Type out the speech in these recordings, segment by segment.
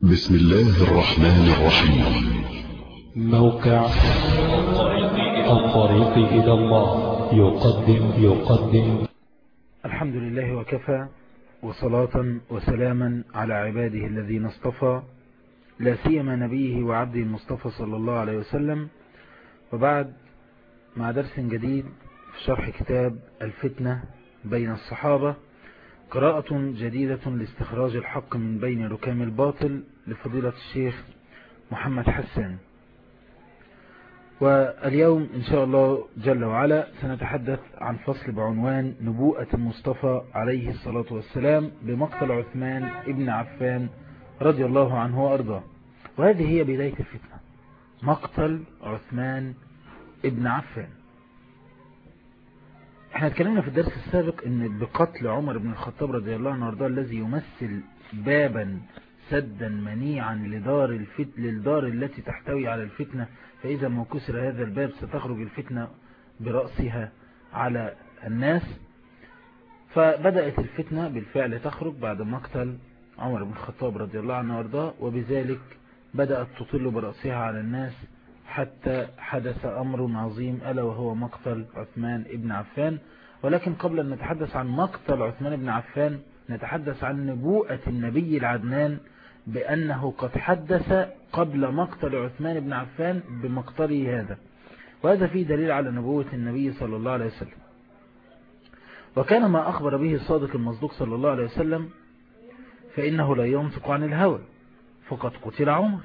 بسم الله الرحمن الرحيم. موقع الطريق إلى الله يقدم الحمد لله وكفى، وصلاة وسلاما على عباده الذين اصطفى، لا سيما نبيه وعبده المصطفى صلى الله عليه وسلم. وبعد، مع درس جديد في شرح كتاب الفتنة بين الصحابة، قراءة جديدة لاستخراج الحق من بين ركام الباطل لفضيلة الشيخ محمد حسان. واليوم إن شاء الله جل وعلا سنتحدث عن فصل بعنوان نبوءة المصطفى عليه الصلاة والسلام بمقتل عثمان ابن عفان رضي الله عنه وأرضاه. وهذه هي بداية الفتنة، مقتل عثمان ابن عفان. احنا اتكلمنا في الدرس السابق ان بقتل عمر بن الخطاب رضي الله عنه وارضاه، الذي يمثل بابا سدا منيعا للدار التي تحتوي على الفتنة، فإذا ما كسر هذا الباب ستخرج الفتنة برأسها على الناس. فبدأت الفتنة بالفعل تخرج بعد مقتل عمر بن الخطاب رضي الله عنه وارضاه، وبذلك بدأت تطل برأسها على الناس حتى حدث أمر عظيم، ألا وهو مقتل عثمان ابن عفان. ولكن قبل أن نتحدث عن مقتل عثمان ابن عفان، نتحدث عن نبوءة النبي العدنان بأنه قد حدث قبل مقتل عثمان ابن عفان بمقتله هذا، وهذا فيه دليل على نبوة النبي صلى الله عليه وسلم. وكان ما أخبر به الصادق المصدوق صلى الله عليه وسلم فإنه لا ينطق عن الهوى، فقد قتل عمر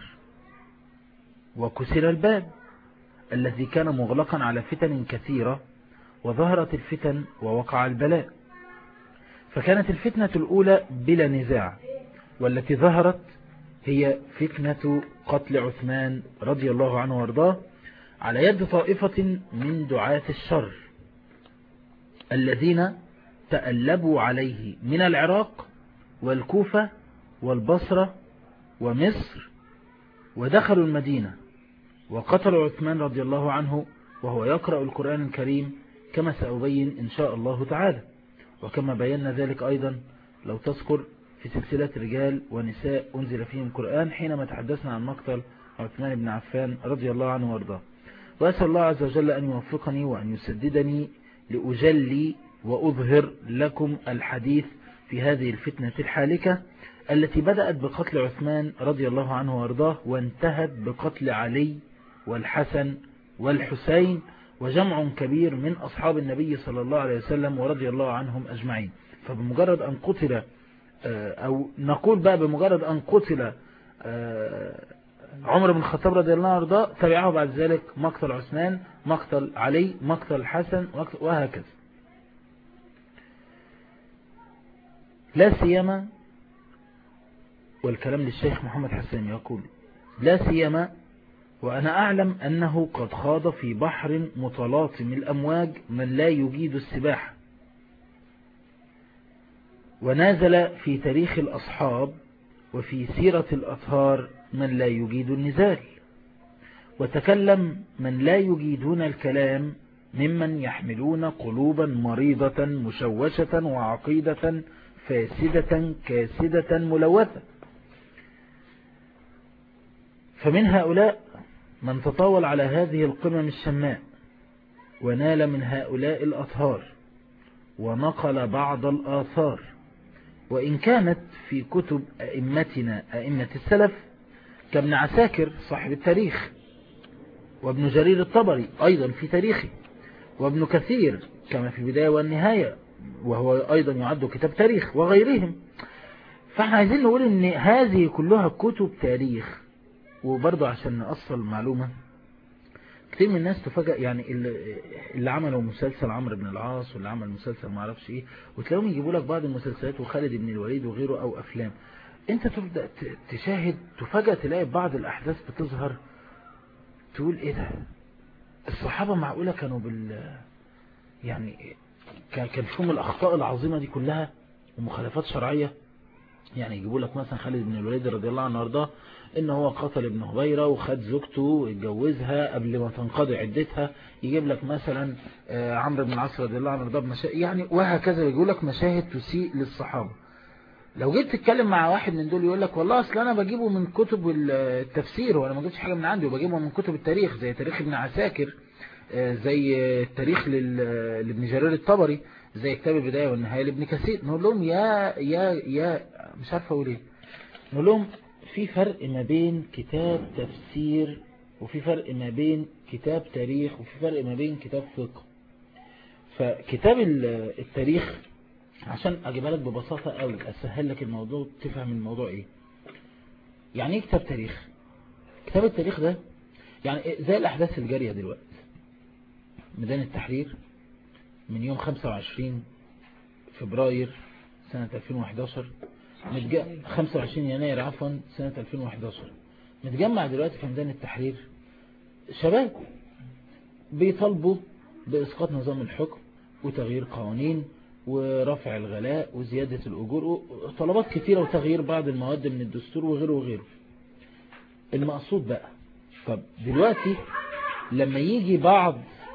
وكسر الباب الذي كان مغلقا على فتن كثيرة، وظهرت الفتن ووقع البلاء. فكانت الفتنة الأولى بلا نزاع، والتي ظهرت هي فتنة قتل عثمان رضي الله عنه وارضاه على يد طائفة من دعاة الشر الذين تألبوا عليه من العراق والكوفة والبصرة ومصر، ودخلوا المدينة وقتلوا عثمان رضي الله عنه وهو يقرأ القرآن الكريم، كما سأبين إن شاء الله تعالى، وكما بينا ذلك أيضا لو تذكر في سلسلة رجال ونساء أنزل فيهم القرآن حينما تحدثنا عن مقتل عثمان بن عفان رضي الله عنه وارضاه. وأسأل الله عز وجل أن يوفقني وأن يسددني لأجلي وأظهر لكم الحديث في هذه الفتنة الحالكة التي بدأت بقتل عثمان رضي الله عنه وارضاه، وانتهت بقتل علي والحسن والحسين وجمع كبير من أصحاب النبي صلى الله عليه وسلم ورضي الله عنهم أجمعين. فبمجرد أن قتل، أو نقول بقى بمجرد أن قتل عمر بن الخطاب رضي الله عنه وارضاه، تبعه بعد ذلك مقتل عثمان، مقتل علي، مقتل الحسن، وهكذا. لا سيما، والكلام للشيخ محمد حسان يقول: لا سيما وأنا أعلم أنه قد خاض في بحر متلاطم الأمواج من لا يجيد السباحة، ونازل في تاريخ الأصحاب وفي سيرة الأطهار من لا يجيد النزال، وتكلم من لا يجيدون الكلام ممن يحملون قلوبا مريضة مشوشة وعقيدة فاسدة كاسدة ملوثة. فمن هؤلاء من تطاول على هذه القمم الشماء ونال من هؤلاء الأطهار ونقل بعض الآثار، وإن كانت في كتب أئمتنا أئمة السلف كابن عساكر صاحب التاريخ، وابن جرير الطبري أيضا في تاريخه، وابن كثير كما في البداية والنهاية وهو أيضا يعد كتاب تاريخ، وغيرهم. فاحنا عايزين نقول ان هذه كلها كتب تاريخ. وبرضه عشان نأصل معلومة، كتير من الناس تفاجأ، يعني اللي عملوا مسلسل عمرو بن العاص واللي عمل مسلسل ما اعرفش ايه، وتلاقيهم يجيبوا لك بعض المسلسلات وخالد بن الوليد وغيره او افلام، انت تبدأ تشاهد، تفاجأ تلاقي بعض الاحداث بتظهر، تقول ايه ده؟ الصحابة معقولة كانوا يعني كان فيهم الاخطاء العظيمة دي كلها ومخالفات شرعية؟ يعني يجيبوا لك مثلا خالد بن الوليد رضي الله عنه وارضاه ان هو قتل ابن هبيرة وخد زوجته واتجوزها قبل ما تنقضي عدتها. يجيب لك مثلا عمرو بن العاص رضي الله عنه وارضاه يعني وهكذا، يقول لك مشاهد تسيء للصحابة. لو جيت تتكلم مع واحد من دول يقول لك والله اصل انا بجيبه من كتب التفسير وانا ما جبتش حاجة من عندي، وبجيبه من كتب التاريخ زي تاريخ ابن عساكر، زي التاريخ لابن جرير الطبري، زي كتاب البداية والنهاية لابن كثير. نقول لهم يا مش عارف اقول ايه، نقول لهم في فرق ما بين كتاب تفسير، وفي فرق ما بين كتاب تاريخ، وفي فرق ما بين كتاب فقه. فكتاب التاريخ عشان اجيبها لك ببساطة قوي، اسهل لك الموضوع تفهم الموضوع ايه. يعني ايه كتاب تاريخ؟ كتاب التاريخ ده يعني زي الاحداث الجارية دلوقتي. ميدان التحرير من يوم 25 فبراير سنة 2011، 25 يناير عفوا سنة 2011، متجمع دلوقتي في ميدان التحرير شباب بيطالبوا بإسقاط نظام الحكم وتغيير قوانين ورفع الغلاء وزيادة الأجور وطلبات كثيرة وتغيير بعض المواد من الدستور وغيره وغيره. المقصود بقى، طب دلوقتي لما يجي بعض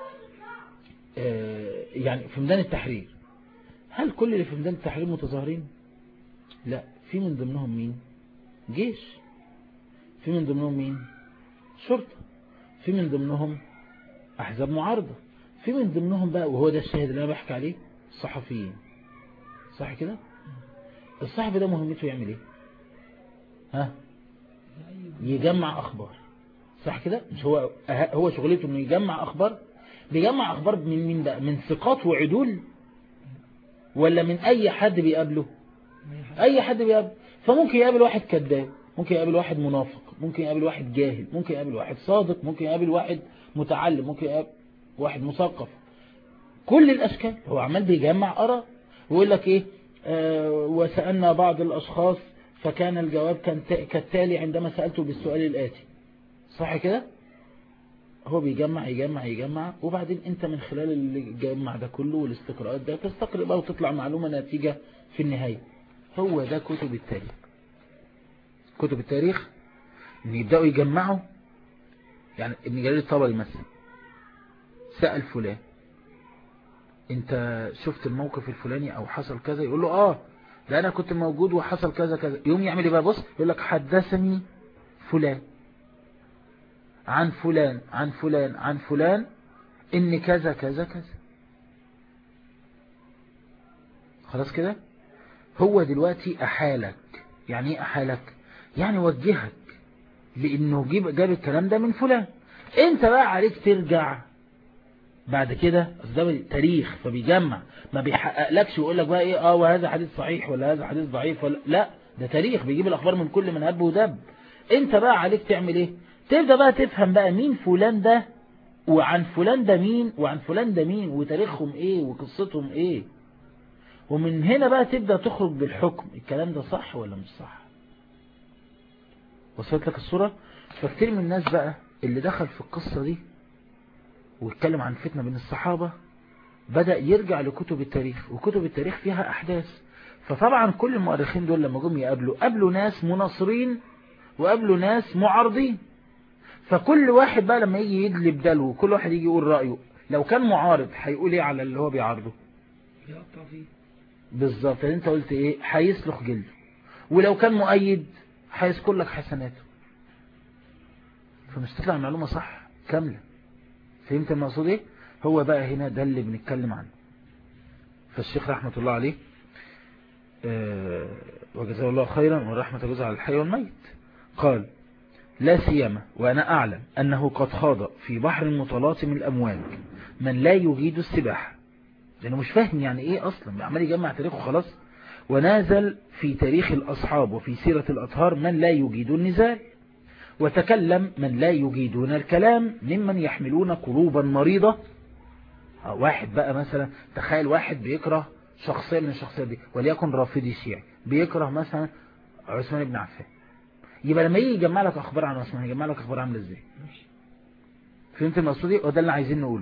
يعني في ميدان التحرير، هل كل اللي في ميدان التحرير متظاهرين؟ لا، في من ضمنهم مين؟ جيش، في من ضمنهم مين؟ شرطة، في من ضمنهم أحزاب معارضة، في من ضمنهم بقى، وهو ده الشاهد اللي أنا بحكي عليه، الصحفيين. صح كده؟ الصحفي ده مهمته يعمل ايه؟ ها؟ يجمع أخبار. صح كده؟ مش هو شغلته انه يجمع أخبار؟ بيجمع أخبار من مين بقى؟ من ثقات وعدول ولا من أي حد بيقابله؟ أي حد بيقابله. فممكن يقابل واحد كذاب، ممكن يقابل واحد منافق، ممكن يقابل واحد جاهل، ممكن يقابل واحد صادق، ممكن يقابل واحد متعلم، ممكن يقابل واحد مثقف. كل الأشكال. هو عمال بيجمع آراء ويقول لك إيه؟ وسألنا بعض الأشخاص فكان الجواب كالتالي عندما سألته بالسؤال الآتي. صح كده؟ هو بيجمع يجمع يجمع، وبعدين انت من خلال اللي جمع ده كله والاستقراءات ده تستقرأ بقى وتطلع معلومة نتيجة في النهاية. هو ده كتب التاريخ. كتب التاريخ ان يبدأوا يجمعوا. يعني ابن جرير الطبري مثلا سأل فلان انت شفت الموقف الفلاني او حصل كذا؟ يقول له ده انا كنت موجود وحصل كذا كذا. يوم يعمل ايه بقى؟ بص، يقول لك حدثني فلان عن فلان عن فلان عن فلان ان كذا كذا كذا. خلاص كده. هو دلوقتي احالك. يعني ايه احالك؟ يعني وجهك لانه جاب الكلام ده من فلان. انت بقى عليك ترجع بعد كده. ده تاريخ فبيجمع، ما بيحققلكش ويقول لك بقى ايه وهذا حديث صحيح ولا هذا حديث ضعيف ولا لا. ده تاريخ بيجيب الاخبار من كل من هب ودب. انت بقى عليك تعمل ايه؟ تبدأ بقى تفهم بقى مين فلان ده وعن فلان ده مين وعن فلان ده مين وتاريخهم ايه وقصتهم ايه. ومن هنا بقى تبدأ تخرج بالحكم، الكلام ده صح ولا مش صح. وصلت لك الصورة؟ فكتير من الناس بقى اللي دخل في القصة دي واتكلم عن فتنة بين الصحابة بدأ يرجع لكتب التاريخ، وكتب التاريخ فيها أحداث. فطبعا كل المؤرخين دول لما جم قابلوا ناس مناصرين وقابلوا ناس معارضين. فكل واحد بقى لما يجي يدلب دلو وكل واحد يجي يقول رأيه، لو كان معارض هيقول ايه على اللي هو بيعارضه؟ يقطع فيه بالظبط. انت قلت ايه؟ هيسلخ جلده. ولو كان مؤيد هيذكر لك حسناته. فمش تطلع المعلومة صح كاملة. فهمت المقصود ايه؟ هو بقى هنا ده اللي بنتكلم عنه. فالشيخ رحمة الله عليه وجزاه الله خيرا ورحمة الله على الحي والميت قال: لا سيما وأنا أعلم أنه قد خاض في بحر متلاطم الأمواج من لا يجيد السباحة، لأنه مش فاهم يعني إيه أصلا، عمال يجمع تاريخه خلاص. ونازل في تاريخ الأصحاب وفي سيرة الأطهار من لا يجيد النزال، وتكلم من لا يجيدون الكلام ممن يحملون قلوبا مريضة. واحد بقى مثلا، تخيل واحد بيكره شخصية من الشخصيات دي، وليكن رافضي شيعي بيكره مثلا عثمان بن عفان، يبقى لما يجي يجمع لك اخبار عن عثمان يجمع لك اخبار عامله ازاي؟ فهمت المقصود ايه؟ وده اللي عايزين نقوله.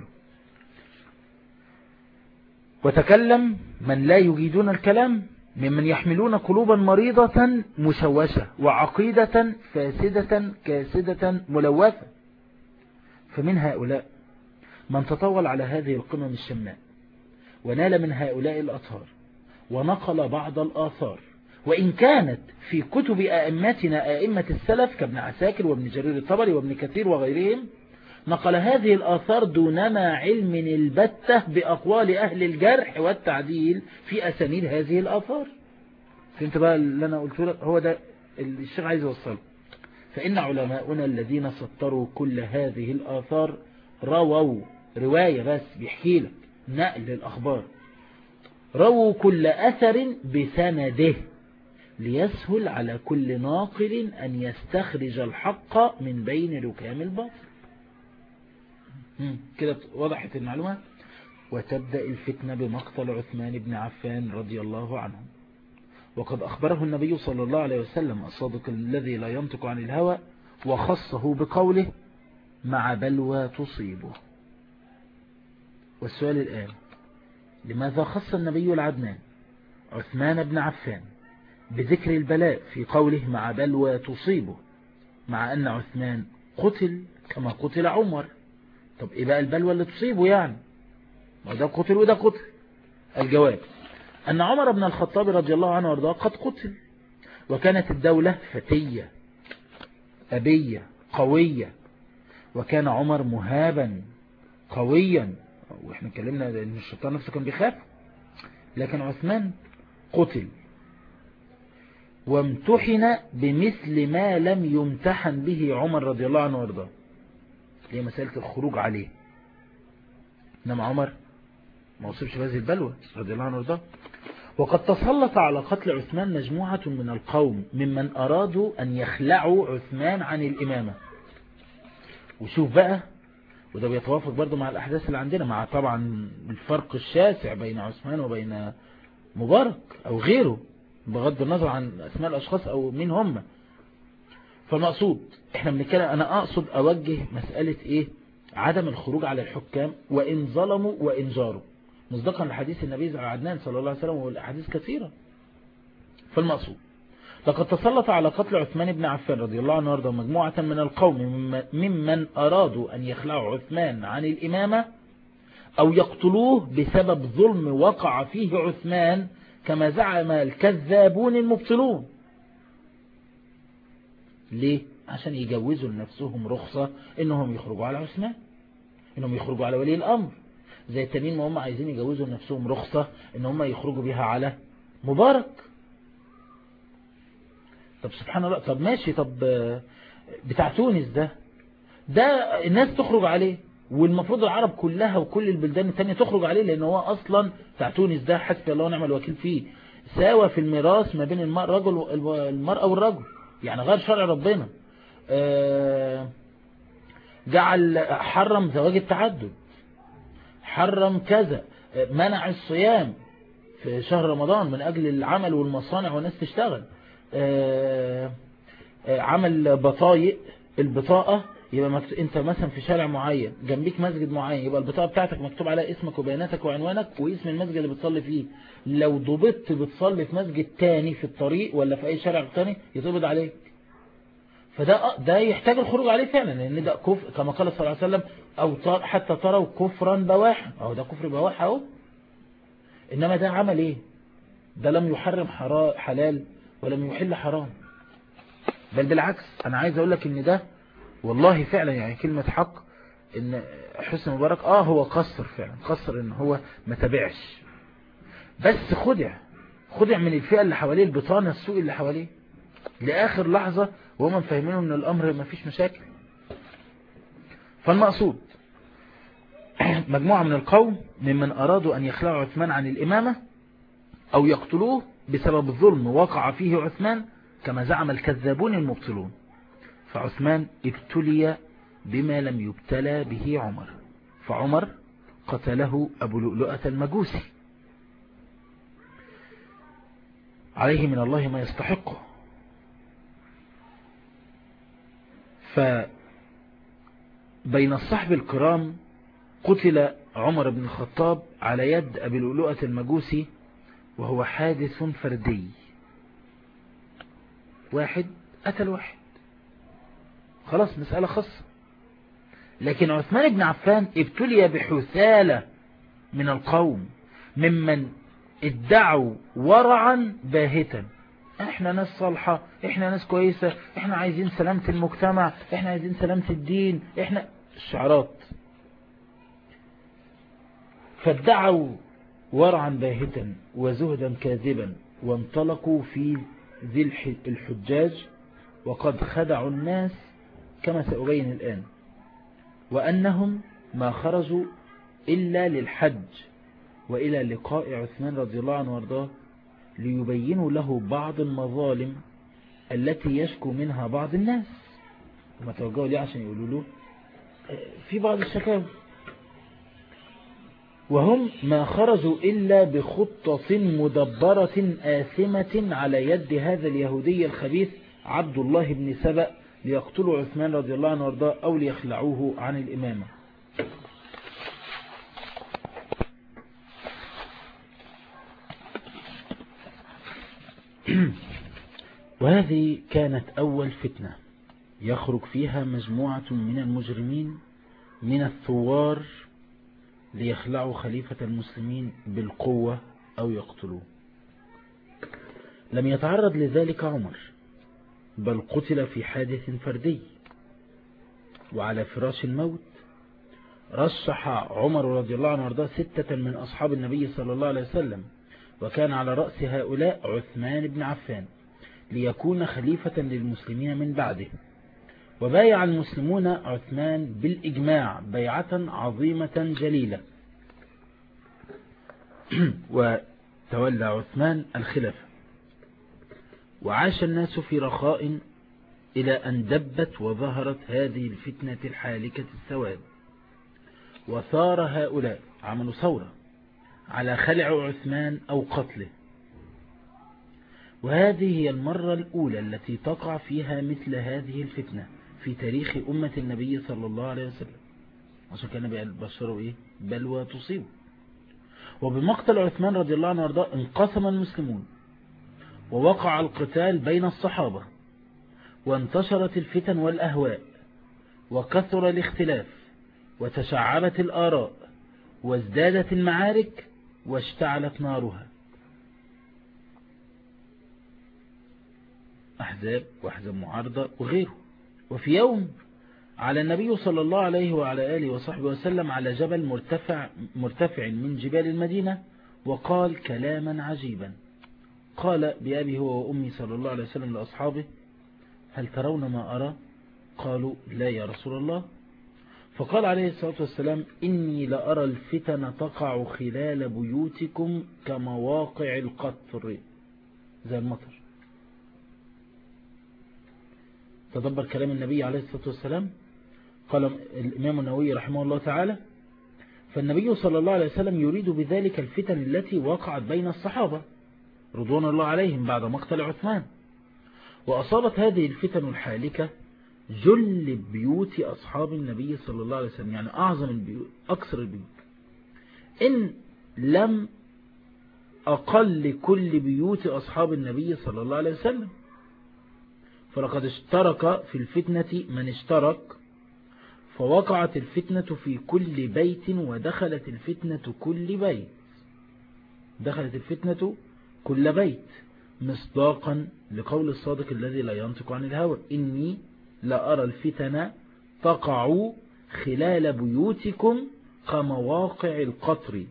وتكلم من لا يجيدون الكلام ممن يحملون قلوبا مريضة مشوشة وعقيدة فاسدة كاسدة ملوثة. فمن هؤلاء من تطول على هذه القمم الشماء ونال من هؤلاء الأطهار ونقل بعض الآثار وإن كانت في كتب أئمتنا أئمة السلف كابن عساكر وابن جرير الطبري وابن كثير وغيرهم، نقل هذه الآثار دونما علم البتة بأقوال أهل الجرح والتعديل في أسانيد هذه الآثار. فهمت بقى اللي أنا قلت لك؟ هو ده الشيخ عايز يوصله. فإن علماؤنا الذين سطروا كل هذه الآثار رووا رواية، بس بيحكي لك نقل الأخبار، رووا كل أثر بسنده ليسهل على كل ناقل أن يستخرج الحق من بين ركام الباطل. كده وضحت المعلومة. وتبدأ الفتنة بمقتل عثمان بن عفان رضي الله عنه، وقد أخبره النبي صلى الله عليه وسلم الصادق الذي لا ينطق عن الهوى، وخصه بقوله مع بلوى تصيبه. والسؤال الآن: لماذا خص النبي العدنان عثمان بن عفان بذكر البلاء في قوله مع بلوى تصيبه، مع أن عثمان قتل كما قتل عمر؟ طب إيه بقى البلوى اللي تصيبه يعني؟ وده قتل وده قتل. الجواب: أن عمر بن الخطاب رضي الله عنه وارضاه قد قتل، وكانت الدولة فتية أبية قوية، وكان عمر مهابا قويا، واحنا اتكلمنا ان الشيطان نفسه كان بيخاف. لكن عثمان قتل وامتحن بمثل ما لم يمتحن به عمر رضي الله عنه وارضاه، هي مسألة الخروج عليه. انما عمر ما وصلش بهذه البلوى رضي الله عنه وارضاه. وقد تسلط على قتل عثمان مجموعة من القوم ممن أرادوا أن يخلعوا عثمان عن الإمامة. وشوف بقى، وده بيتوافق برضو مع الأحداث اللي عندنا، مع طبعا الفرق الشاسع بين عثمان وبين مبارك أو غيره، بغض النظر عن أسماء الأشخاص أو مين هم. فالمقصود احنا بنتكلم، أنا أقصد أوجه مسألة إيه؟ عدم الخروج على الحكام وإن ظلموا وإن جاروا، مصدقا لحديث النبي عدنان صلى الله عليه وسلم والأحاديث كثيرة. فالمقصود: لقد تسلط على قتل عثمان بن عفان رضي الله عنه وارضاه مجموعة من القوم ممن أرادوا أن يخلعوا عثمان عن الإمامة أو يقتلوه بسبب ظلم وقع فيه عثمان كما زعم الكذابون المبطلون. ليه؟ عشان يجوزوا لنفسهم رخصة إنهم يخرجوا على عثمان، إنهم يخرجوا على ولي الأمر، زي التانيين ما هم عايزين يجوزوا لنفسهم رخصة إن هم يخرجوا بها على مبارك. طب سبحان الله، طب ماشي، طب بتاع تونس ده الناس تخرج عليه، والمفروض العرب كلها وكل البلدان التانية تخرج عليه، لأن هو أصلا بتاع تونس ده حسبي الله ونعم الوكيل فيه، ساوى في الميراث ما بين المرأة والرجل، يعني غير شرع ربنا، حرم زواج التعدد، حرم كذا، منع الصيام في شهر رمضان من أجل العمل والمصانع والناس تشتغل، عمل بطايق، البطاقة يبقى انت مثلا في شارع معين جنبيك مسجد معين، يبقى البطاقة بتاعتك مكتوب عليها اسمك وبياناتك وعنوانك واسم المسجد اللي بتصلي فيه. لو ضبطت بتصلي في مسجد تاني في الطريق ولا في اي شارع تاني يتقبض عليك. فده يحتاج الخروج عليه فعلا، لان ده كفر كما قال صلى الله عليه وسلم: او حتى تروا كفرا بواحا، اهو ده كفر بواحا اهو. انما ده عمل ايه؟ ده لم يحرم حلال ولم يحل حرام، بل بالعكس. انا عايز اقول لك ان ده والله فعلا يعني كلمة حق، ان حسني مبارك هو قصر فعلا، قصر ان هو ما تبعش، بس خدع من الفئة اللي حواليه، البطانة السوء اللي حواليه لآخر لحظة، وهم فاهمينه ان الامر ما فيش مشاكل. فالمقصود: مجموعة من القوم ممن أرادوا أن يخلعوا عثمان عن الإمامة أو يقتلوه بسبب الظلم وقع فيه عثمان كما زعم الكذابون المبطلون. فعثمان ابتلي بما لم يبتلى به عمر، فعمر قتله أبو لؤلؤة المجوسي عليه من الله ما يستحقه. فبين الصحب الكرام قتل عمر بن الخطاب على يد أبي لؤلؤة المجوسي، وهو حادث فردي، واحد قتل واحد، خلاص مسألة خاصة. لكن عثمان بن عفان ابتلي بحثالة من القوم ممن ادعوا ورعا باهتا احنا ناس صالحة، احنا ناس كويسة، احنا عايزين سلامة المجتمع، احنا عايزين سلامة الدين، احنا الشعارات. فادعوا ورعا باهتا وزهدا كاذبا، وانطلقوا في ذي الحجاج وقد خدعوا الناس كما سأبين الآن، وأنهم ما خرجوا إلا للحج وإلى لقاء عثمان رضي الله عنه وارضاه ليبينوا له بعض المظالم التي يشكو منها بعض الناس. وما توجهوا ليه عشان يقولوا له في بعض الشكاوى، وهم ما خرجوا إلا بخطة مدبرة آثمة على يد هذا اليهودي الخبيث عبد الله بن سبأ ليقتلوا عثمان رضي الله عنه وارضاه أو ليخلعوه عن الإمامة. وهذه كانت أول فتنة يخرج فيها مجموعة من المجرمين من الثوار ليخلعوا خليفة المسلمين بالقوة أو يقتلوه. لم يتعرض لذلك عمر، بل قتل في حادث فردي. وعلى فراش الموت رشح عمر رضي الله عنه وارضاه 6 من أصحاب النبي صلى الله عليه وسلم، وكان على رأس هؤلاء عثمان بن عفان ليكون خليفة للمسلمين من بعده. وبايع المسلمون عثمان بالإجماع بيعة عظيمة جليلة، وتولى عثمان الخلافة. وعاش الناس في رخاء إلى أن دبت وظهرت هذه الفتنة الحالكة السواد، وثار هؤلاء عملوا ثورة على خلع عثمان أو قتله. وهذه هي المرة الأولى التي تقع فيها مثل هذه الفتنة في تاريخ أمة النبي صلى الله عليه وسلم، عشان كان بيبشروا بلوى تصيبه. وبمقتل عثمان رضي الله عنه وارضاه انقسم المسلمون، ووقع القتال بين الصحابة، وانتشرت الفتن والأهواء، وكثر الاختلاف، وتشعبت الآراء، وازدادت المعارك، واشتعلت نارها. أحزاب وأحزاب معارضة وغيره. وفي يوم على النبي صلى الله عليه وعلى آله وصحبه وسلم على جبل مرتفع من جبال المدينة، وقال كلاما عجيبا. قال بأبي هو وأمي صلى الله عليه وسلم لأصحابه: هل ترون ما أرى؟ قالوا: لا يا رسول الله. فقال عليه الصلاة والسلام: إني لأرى الفتن تقع خلال بيوتكم كمواقع القطر، زي المطر. تدبر كلام النبي عليه الصلاة والسلام. قال الإمام النووي رحمه الله تعالى: فالنبي صلى الله عليه وسلم يريد بذلك الفتن التي وقعت بين الصحابة رضوان الله عليهم بعد مقتل عثمان. وأصابت هذه الفتن الحالكة جل بيوت أصحاب النبي صلى الله عليه وسلم، يعني أعظم البيوت، أكثر البيوت، إن لم أقل كل بيوت أصحاب النبي صلى الله عليه وسلم. فلقد اشترك في الفتنة من اشترك، فوقعت الفتنة في كل بيت، ودخلت الفتنة كل بيت، دخلت الفتنة كل بيت، مصداقا لقول الصادق الذي لا ينطق عن الهوى: إني لأرى الفتن تقع خلال بيوتكم كمواقع القطر.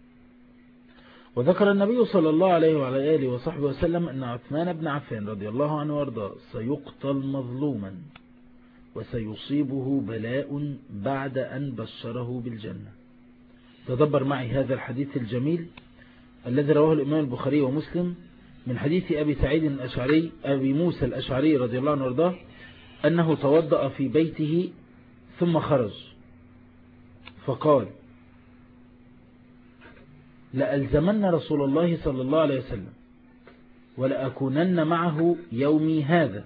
وذكر النبي صلى الله عليه وعلى آله وصحبه وسلم أن عثمان بن عفان رضي الله عنه وارضاه سيقتل مظلوما، وسيصيبه بلاء بعد أن بشره بالجنة. تدبر معي هذا الحديث الجميل الذي رواه الإمام البخاري ومسلم من حديث أبي سعيد الأشعري أبي موسى الأشعري رضي الله عنه وارضاه أنه توضأ في بيته ثم خرج فقال: لألزمن رسول الله صلى الله عليه وسلم ولأكونن معه يومي هذا.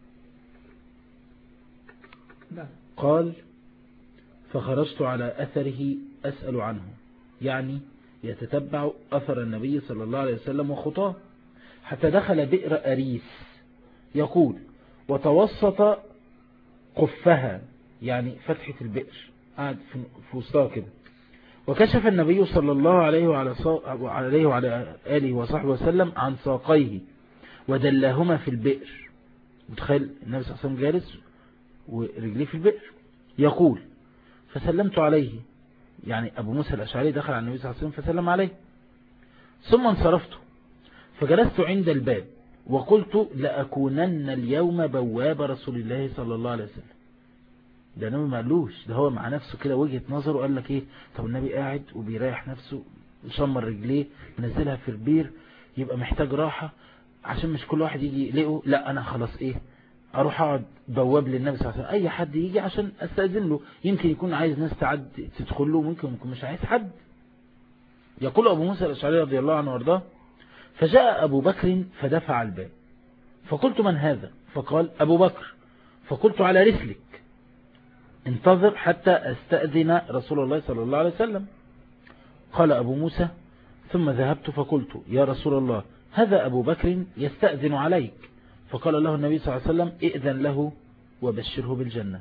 قال: فخرجت على أثره أسأل عنه، يعني يتتبع أثر النبي صلى الله عليه وسلم وخطاه، حتى دخل بئر أريس، يقول: وتوسط قفها، يعني فتحة البئر، قاعد في وسطها كده. وكشف النبي صلى الله عليه وعلى آله وصحبه وسلم عن ساقيه، ودلاهما في البئر. متخيل النبي صلى الله عليه وسلم جالس ورجليه في البئر. يقول فسلمت عليه، يعني أبو موسى الأشعري دخل على النبي صلى الله عليه وسلم فسلم عليه، ثم انصرفت فجلست عند الباب وقلت لأكونن اليوم بواب رسول الله صلى الله عليه وسلم. ده النبي ما قالوش، ده هو مع نفسه كده وجهة نظره، قال لك ايه، طب النبي قاعد وبيريح نفسه، مشمر رجليه منزلها في البير، يبقى محتاج راحة، عشان مش كل واحد يجي يلاقيه، لا انا خلاص ايه اروح اقعد بواب للنبي صلى الله عليه وسلم، اي حد يجي عشان استأذن له، يمكن يكون عايز ناس تعد تدخل له، ممكن يكون مش عايز حد. يقول أبو موسى الأشعري رضي الله عنه وارضاه فجاء أبو بكر فدفع الباب، فقلت من هذا؟ فقال أبو بكر. فقلت على رسلك انتظر حتى أستأذن رسول الله صلى الله عليه وسلم. قال أبو موسى ثم ذهبت فقلت يا رسول الله هذا أبو بكر يستأذن عليك. فقال له النبي صلى الله عليه وسلم ائذن له وبشره بالجنة.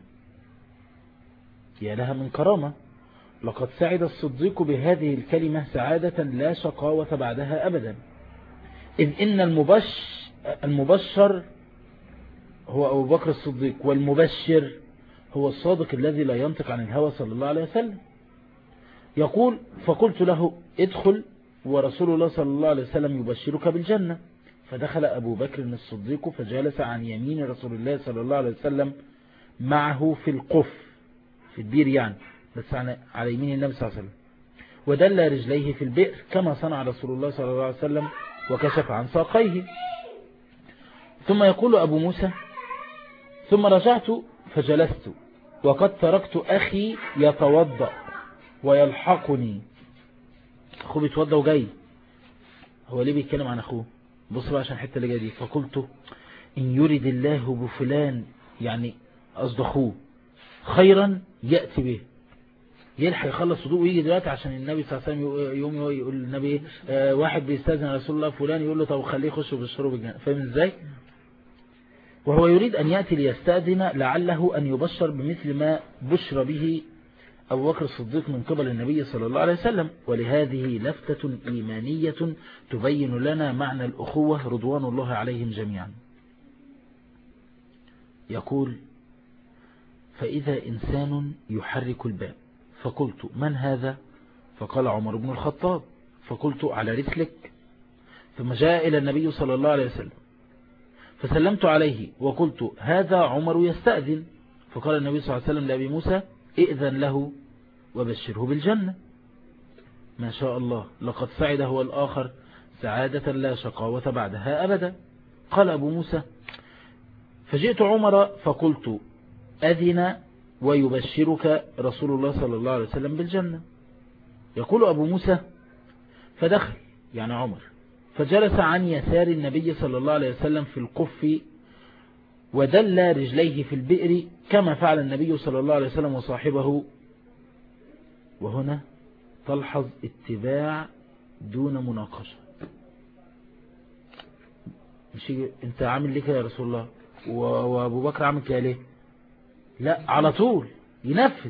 يا لها من كرامة، لقد سعد الصديق بهذه الكلمة سعادة لا شقاوة بعدها أبدا، إذ إن المبشر هو أبو بكر الصديق، والمبشر هو الصادق الذي لا ينطق عن الهوى صلى الله عليه وسلم. يقول فقلت له ادخل ورسول الله صلى الله عليه وسلم يبشرك بالجنة. فدخل أبو بكر الصديق فجالس عن يمين رسول الله صلى الله عليه وسلم معه في القف، في البير يعني، بس على يمين النبي صلى الله عليه وسلم، ودل رجليه في البئر كما صنع رسول الله صلى الله عليه وسلم، وكشف عن ساقيه. ثم يقول أبو موسى ثم رجعت فجلست وقد تركت أخي يتوضأ ويلحقني. أخوه بيتوضأ وجاي، هو ليه بيتكلم عن أخوه؟ بص بقى عشان الحتة اللي جاي دي. فقلت إن يريد الله بفلان، يعني قصد أخوه، خيرا يأتي به، يلحق يخلص وضوء ويجي دلوقتي عشان النبي صلى الله عليه وسلم يوم يقول النبي واحد بيستاذن رسول الله فلان، يقول له طب خليه يخش وبشره بالجنة. فاهم ازاي؟ وهو يريد أن يأتي ليستأذن لعله أن يبشر بمثل ما بشر به أبو بكر الصديق من قبل النبي صلى الله عليه وسلم. ولهذه لفتة إيمانية تبين لنا معنى الأخوة رضوان الله عليهم جميعا. يقول فإذا إنسان يحرك الباب، فقلت من هذا؟ فقال عمر بن الخطاب. فقلت على رسلك. ثم جاء إلى النبي صلى الله عليه وسلم فسلمت عليه وقلت هذا عمر يستأذن. فقال النبي صلى الله عليه وسلم لأبي موسى ائذن له وبشره بالجنة. ما شاء الله، لقد سعد هو الآخر سعادة لا شقاوة بعدها أبدا. قال أبو موسى فجئت عمر فقلت أذن ويبشرك رسول الله صلى الله عليه وسلم بالجنة. يقول أبو موسى فدخل، يعني عمر، فجلس عن يسار النبي صلى الله عليه وسلم في القف ودل رجليه في البئر كما فعل النبي صلى الله عليه وسلم وصاحبه. وهنا تلحظ اتباع دون مناقشة. مش انت عامل ليه كده يا رسول الله وابو بكر عامل كده ليه؟ لا، على طول ينفذ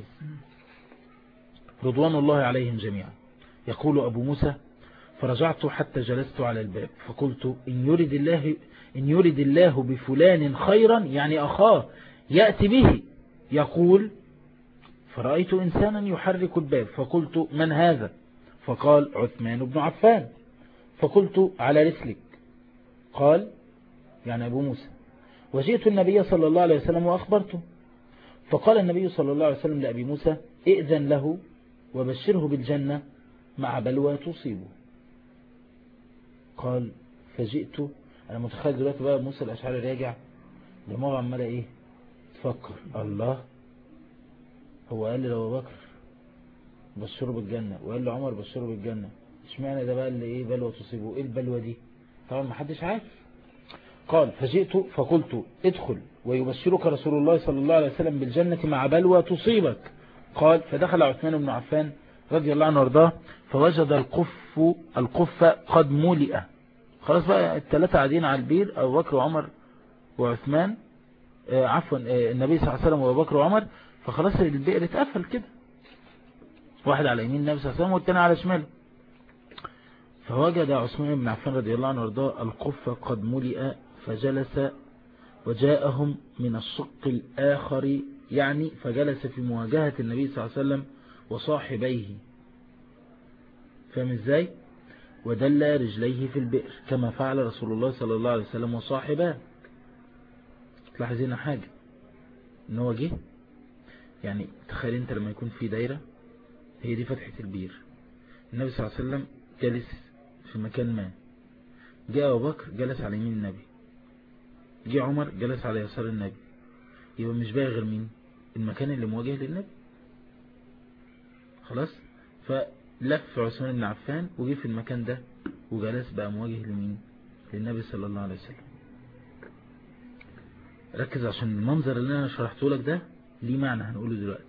رضوان الله عليهم جميعا. يقول أبو موسى فرجعت حتى جلست على الباب فقلت إن يريد الله بفلان خيرا، يعني أخاه يأتي به. يقول فرأيت إنسانا يحرك الباب فقلت من هذا؟ فقال عثمان بن عفان. فقلت على رسلك. قال يعني أبو موسى وجئت النبي صلى الله عليه وسلم وأخبرته. فقال النبي صلى الله عليه وسلم لأبي موسى ائذن له وبشره بالجنة مع بلوى تصيبه. قال فجئت، أنا متخيل دلوقتي بقى موسى الأشعري راجع دماغه عماله إيه تفكر، الله هو قال لي لأبو بكر بشره بالجنة وقال له عمر بشره بالجنة، اشمعنى ده بقى اللي إيه بلوى تصيبه؟ إيه البلوى دي؟ طبعا ما حدش عارف. قال فجئت فقلت ادخل ويبشرك رسول الله صلى الله عليه وسلم بالجنة مع بلوى تصيبك. قال فدخل عثمان بن عفان رضي الله عنه وارضاه فوجد القف قد ملئ. خلاص بقى الثلاثة قاعدين على البير، أبو بكر وعمر وعثمان، عفوا النبي صلى الله عليه وسلم وأبو بكر وعمر، فخلاص البئر اتقفل كده، واحد على يمين النبي صلى الله عليه وسلم والثاني على شماله. فوجد عثمان بن عفان رضي الله عنه وارضاه القف قد ملئ فجلس وجاءهم من الشق الآخر، يعني فجلس في مواجهة النبي صلى الله عليه وسلم وصاحبيه، فهم ازاي؟ ودل رجليه في البئر كما فعل رسول الله صلى الله عليه وسلم وصاحباه. تلاحظين حاجة ان هو جه، يعني تخيل انت لما يكون في دايرة هي دي فتحة البير، النبي صلى الله عليه وسلم جالس في مكان ما، جاء أبو بكر جلس على يمين النبي، جاء عمر جلس على يسار النبي، يبقى مش باقي غير مين؟ المكان اللي مواجه للنبي. خلاص، فلف عثمان بن عفان وجي في المكان ده وجلس بقى مواجه لمين؟ للنبي صلى الله عليه وسلم. ركز عشان المنظر اللي انا شرحته لك ده ليه معنى هنقوله دلوقتي.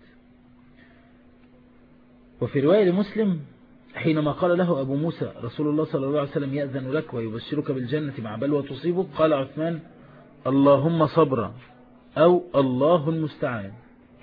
وفي رواية لمسلم حينما قال له أبو موسى رسول الله صلى الله عليه وسلم يأذن لك ويبشرك بالجنة مع بلوى تصيبك، قال عثمان اللهم صبرا أو الله المستعان.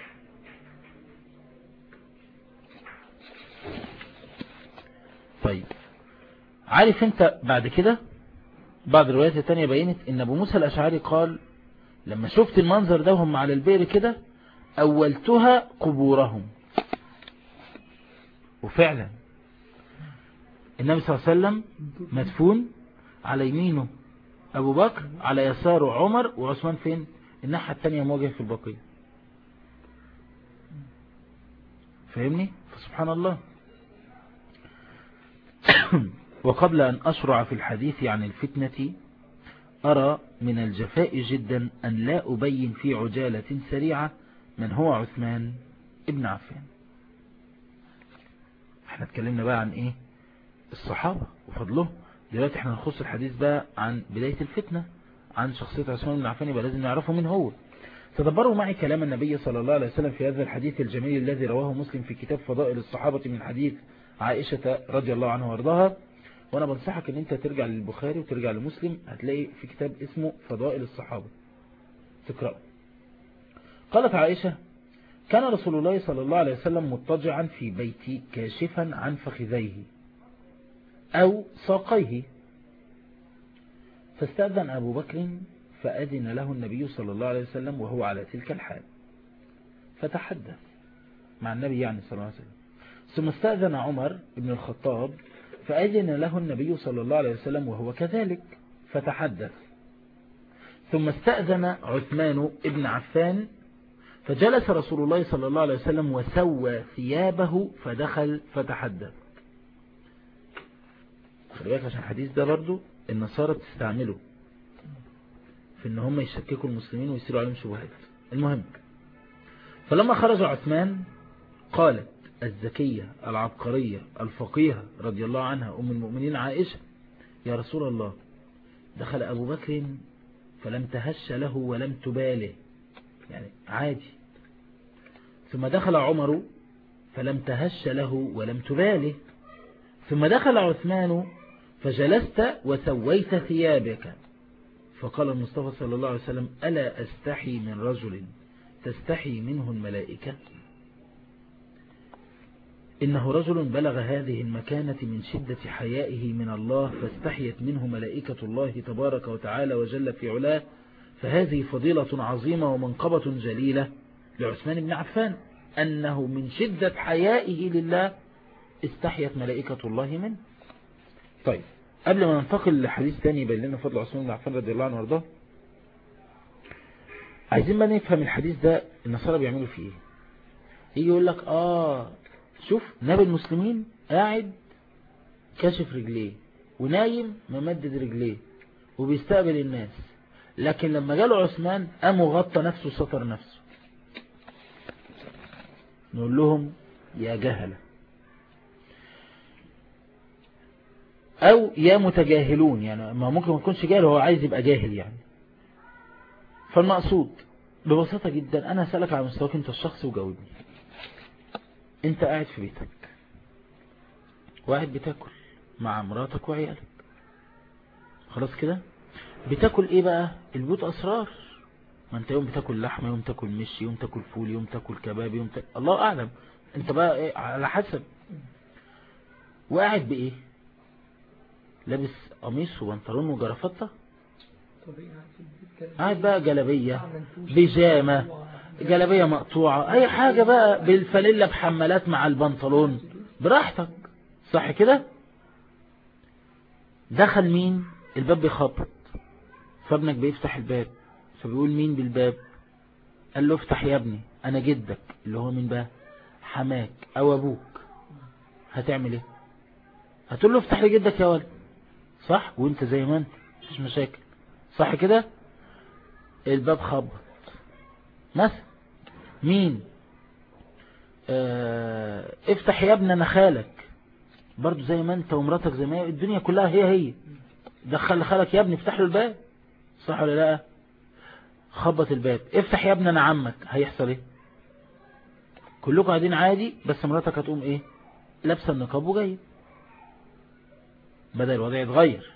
طيب عارف انت بعد كده بعض الروايات التانية بينت ان أبو موسى الأشعري قال لما شفت المنظر ده وهم على البئر كده أولتها قبورهم. وفعلا النبي صلى الله عليه وسلم مدفون على يمينه أبو بكر، على يساره عمر، وعثمان فين؟ الناحية التانية مواجه في البقيع. فاهمني؟ فسبحان الله. وقبل أن أشرع في الحديث عن الفتنة أرى من الجفاء جدا أن لا أبين في عجالة سريعة من هو عثمان ابن عفان. احنا اتكلمنا بقى عن ايه؟ الصحابة وفضله. دلوقتي احنا نخص الحديث بقى عن بداية الفتنة، عن شخصية عثمان بن عفان، يبقى لازم نعرفه مين هو. تدبروا معي كلام النبي صلى الله عليه وسلم في هذا الحديث الجميل الذي رواه مسلم في كتاب فضائل الصحابة من حديث عائشة رضي الله عنها وارضاها. وانا بنصحك ان انت ترجع للبخاري وترجع لمسلم، هتلاقي في كتاب اسمه فضائل الصحابة تقرأ. قالت عائشة كان رسول الله صلى الله عليه وسلم مضطجعا في بيتي كاشفا عن فخذيه أو ساقيه، فاستأذن أبو بكر فأذن له النبي صلى الله عليه وسلم وهو على تلك الحال، فتحدث مع النبي يعني صلى الله عليه وسلم. ثم استأذن عمر بن الخطاب فأذن له النبي صلى الله عليه وسلم وهو كذلك، فتحدث. ثم استأذن عثمان بن عفان فجلس رسول الله صلى الله عليه وسلم وسوى ثيابه فدخل فتحدث. خلي بالك عشان الحديث ده برضو النصارى بتستعمله في ان هم يشككوا المسلمين ويصيروا عليهم شبهات. المهم، فلما خرج عثمان قالت الزكية العبقرية الفقيهة رضي الله عنها أم المؤمنين عائشة يا رسول الله دخل أبو بكر فلم تهش له ولم تباله، يعني عادي. ثم دخل عمر فلم تهش له ولم تباله. ثم دخل عثمان فجلست وسويت ثيابك. فقال المصطفى صلى الله عليه وسلم ألا أستحي من رجل تستحي منه الملائكة؟ إنه رجل بلغ هذه المكانة من شدة حيائه من الله فاستحيت منه ملائكة الله تبارك وتعالى وجل في علاه، فهذه فضيلة عظيمة ومنقبة جليلة لعثمان بن عفان أنه من شدة حيائه لله استحيت ملائكة الله منه. طيب قبل ما ننتقل لحديث ثاني يبين لنا فضل عثمان بن عفان رضي الله عنه وارضاه، عايزين بقى نفهم الحديث ده النصارى بيعملوا فيه ايه. يجي يقول لك شوف نبي المسلمين قاعد كاشف رجليه ونايم ممدد رجليه وبيستقبل الناس، لكن لما جاله عثمان قام غطى نفسه وستر نفسه. نقول لهم يا جهلة او يا متجاهلون، يعني ما ممكن ما يكونش جاهل، هو عايز يبقى جاهل يعني. فالمقصود ببساطة جدا انا هسألك على مستواك انت الشخصي وجاوبني. انت قاعد في بيتك وقاعد بتاكل مع مراتك وعيالك، خلاص كده، بتاكل ايه بقى؟ البيوت اسرار، ما انت يوم بتاكل لحمة، يوم تاكل مشي، يوم تاكل فول، يوم تاكل كباب، يوم تاكل الله اعلم انت بقى ايه على حسب. وقاعد بايه؟ لابس قميص وبنطلون وجرافطة؟ قاعد بقى جلبية بيجامة جلبية مقطوعة اي حاجة بقى بالفانيلا بحمالات مع البنطلون براحتك صح كده. دخل مين الباب بيخبط فابنك بيفتح الباب فبيقول مين بالباب قال له افتح يا ابني انا جدك اللي هو مين بقى حماك او ابوك. هتعمل ايه هتقول له افتح لي جدك يا ولد صح وانت زي ما انت مفيش مشاكل صح كده. الباب خبط مثلا مين افتح يا ابني انا خالك برضو زي ما انت ومراتك زي ما هي الدنيا كلها هي دخل خالك يا ابني افتح له الباب صح ولا لا. خبط الباب افتح يا ابني انا عمك هيحصل ايه كلكم قاعدين عادي بس مراتك هتقوم ايه لابسه النقاب وجايه بدأ الوضع يتغير.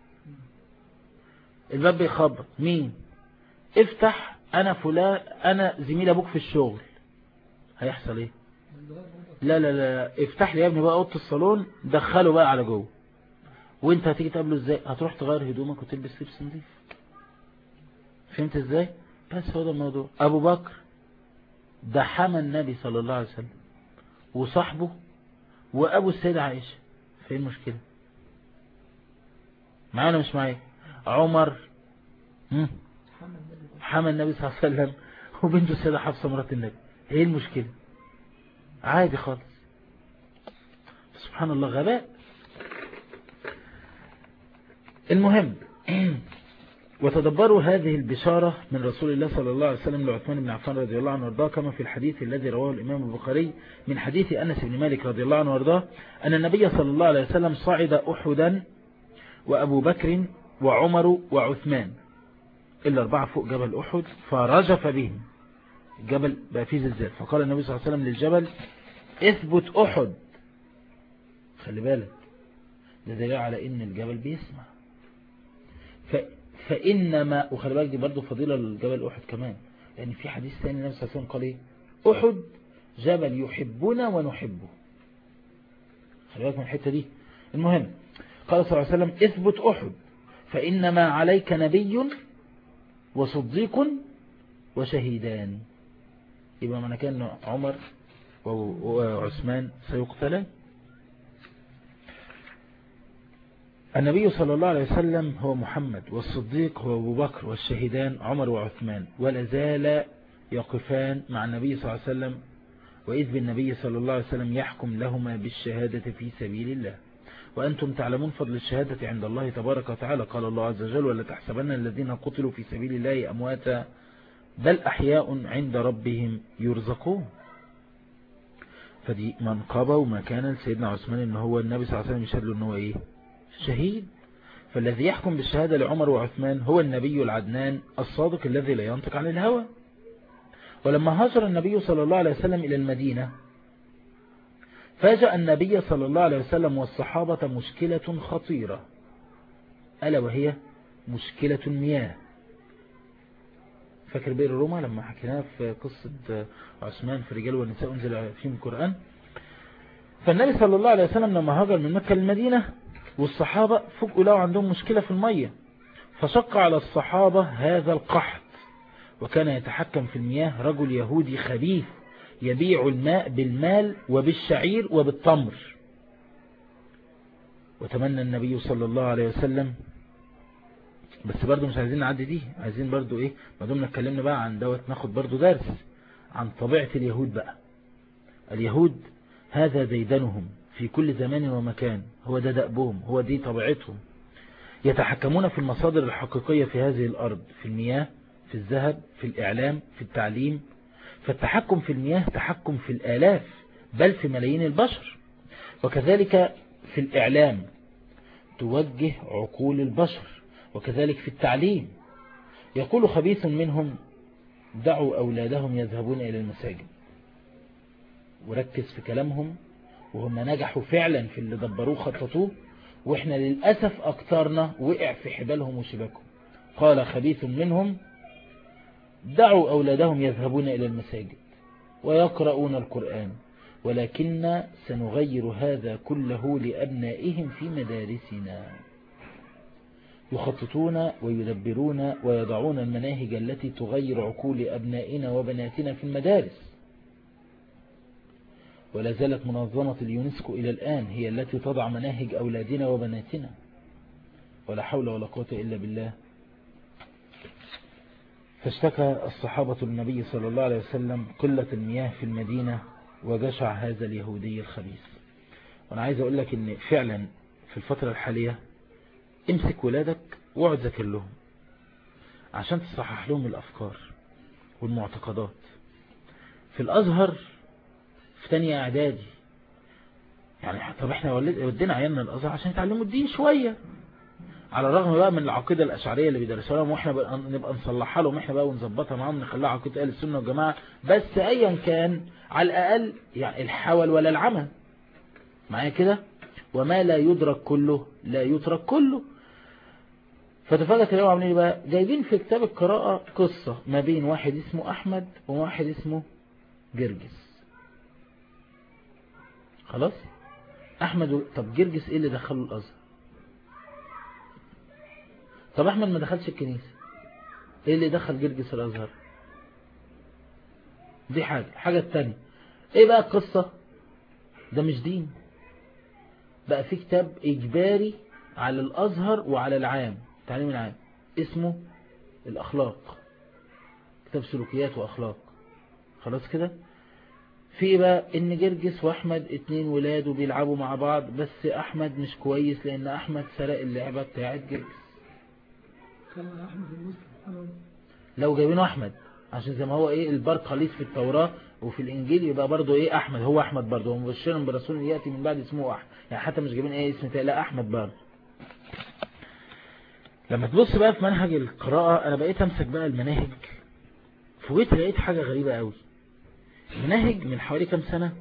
الباب بيخبط مين افتح انا فلان انا زميل ابوك في الشغل هيحصل ايه لا لا لا افتح لي يا ابني بقى اوضه الصالون دخله بقى على جوه. وانت هتيجي تقابله ازاي هتروح تغير هدومك وتلبس لبس نظيف. فهمت ازاي بس هو ده الموضوع. ابو بكر ده حمى النبي صلى الله عليه وسلم وصاحبه وابو السيدة عائشة فين المشكلة معانا مش معايا. عمر حمى النبي صلى الله عليه وسلم وبنته السيدة حفصة مرات النبي ايه المشكلة عادي خالص. سبحان الله غباء. المهم وتدبروا هذه البشارة من رسول الله صلى الله عليه وسلم لعثمان بن عفان رضي الله عنه وارضاه كما في الحديث الذي رواه الإمام البخاري من حديث أنس بن مالك رضي الله عنه وارضاه أن النبي صلى الله عليه وسلم صعد أحدا وأبو بكر وعمر وعثمان إلا 4 فوق جبل أحد فرجف بهم الجبل بقى فيه زلزال. فقال النبي صلى الله عليه وسلم للجبل اثبت أحد. خلي بالك ده دليل على إن الجبل بيسمع. فإنما وخلي بالك دي برضو فضيلة للجبل أحد كمان لأن في حديث ثاني النبي صلى الله عليه وسلم قال إيه أحد جبل يحبنا ونحبه. خلي بالك من الحتة دي. المهم قال صلى الله عليه وسلم اثبت أحد فإنما عليك نبي وصديق وشهيدان. يبقى معنى كان عمر وعثمان سيقتلان. النبي صلى الله عليه وسلم هو محمد والصديق هو أبو بكر والشهيدان عمر وعثمان ولا زال يقفان مع النبي صلى الله عليه وسلم وإذ بالنبي صلى الله عليه وسلم يحكم لهما بالشهادة في سبيل الله وأنتم تعلمون فضل الشهادة عند الله تبارك وتعالى. قال الله عز وجل ولا تحسبن الذين قتلوا في سبيل الله أمواتا بل أحياء عند ربهم يرزقون. فدي منقبة وما كان لسيدنا عثمان إن هو النبي صلى الله عليه وسلم يشهد له إن هو إيه شهيد. فالذي يحكم بالشهادة لعمر وعثمان هو النبي العدنان الصادق الذي لا ينطق عن الهوى. ولما هاجر النبي صلى الله عليه وسلم إلى المدينة فاجأ النبي صلى الله عليه وسلم والصحابة مشكلة خطيرة ألا وهي مشكلة المياه. فاكر بئر روما لما حكيناها في قصة عثمان في رجال والنساء أنزل فيهم القرآن. فالنبي صلى الله عليه وسلم لما هاجر من مكة للمدينة والصحابة فوجئوا لقوا عندهم مشكلة في المية فشق على الصحابة هذا القحط. وكان يتحكم في المياه رجل يهودي خبيث يبيع الماء بالمال وبالشعير وبالتمر. وتمنى النبي صلى الله عليه وسلم بس برضو مش عايزين نعدي دي عايزين برضو ايه ما دمنا اتكلمنا بقى عن دوت ناخد برضو درس عن طبيعة اليهود بقى. اليهود هذا ديدنهم في كل زمان ومكان هو ده دأبهم هو دي طبيعتهم. يتحكمون في المصادر الحقيقية في هذه الأرض في المياه في الذهب في الإعلام في التعليم. فالتحكم في المياه تحكم في الآلاف بل في ملايين البشر. وكذلك في الإعلام توجه عقول البشر وكذلك في التعليم. يقول خبيث منهم دعوا أولادهم يذهبون إلى المساجد. وركز في كلامهم وهم نجحوا فعلا في اللي دبروه خططوه وإحنا للأسف أكثرنا وقع في حبالهم وشباكهم. قال خبيث منهم دعوا أولادهم يذهبون إلى المساجد ويقرؤون القرآن ولكن سنغير هذا كله لأبنائهم في مدارسنا. يخططون ويدبرون ويضعون المناهج التي تغير عقول أبنائنا وبناتنا في المدارس. ولا زالت منظمة اليونسكو إلى الآن هي التي تضع مناهج أولادنا وبناتنا. ولا حول ولا قوة إلا بالله. فاشتكى الصحابة النبي صلى الله عليه وسلم قلة المياه في المدينة وجشع هذا اليهودي الخبيث. وأنا عايز أقول لك إن فعلا في الفترة الحالية امسك ولادك واقعد ذاكر لهم عشان تصحح لهم الأفكار والمعتقدات. في الأزهر في تانية إعدادي يعني، طب احنا ودينا عيالنا الأزهر عشان يتعلموا الدين شوية، على الرغم بقى من العقيدة الأشعرية اللي بيدرسوها لهم، واحنا نبقى نصلحها لهم احنا بقى ونظبطها معاهم نخليها عقيدة أهل السنة والجماعة. بس أيا كان على الأقل يعني الحول ولا العمى معايا كده. وما لا يدرك كله لا يترك كله. فتفاجأت اليوم عاملين بقى جايبين في كتاب القراءة قصة ما بين واحد اسمه أحمد وواحد اسمه جرجس. خلاص أحمد طب جرجس ايه اللي دخله الأزهر؟ طب أحمد ما دخلش الكنيسة، ايه اللي دخل جرجس الأزهر؟ دي حاجة التانية ايه بقى القصة؟ ده مش دين بقى، في كتاب إجباري على الأزهر وعلى العام تعليم العام اسمه الأخلاق، كتاب سلوكيات وأخلاق. خلاص كده. في ايه بقى؟ ان جرجس واحمد اتنين ولاد وبيلعبوا مع بعض، بس احمد مش كويس لان احمد سرق اللعبة بتاعت جرجس. لو جايبينه احمد عشان زي ما هو ايه البار قليس في التوراة وفي الانجيل، يبقى برضه ايه احمد هو احمد برضه، هو مبشرا برسول يأتي من بعد اسمه احمد، يعني حتى مش جايبين ايه اسم تاني، لا احمد برضه. لما تبص بقى في منهج القراءة، انا بقيت امسك بقى المناهج، فوجئت لقيت حاجة غريبة قوي. مناهج من حوالي كام سنة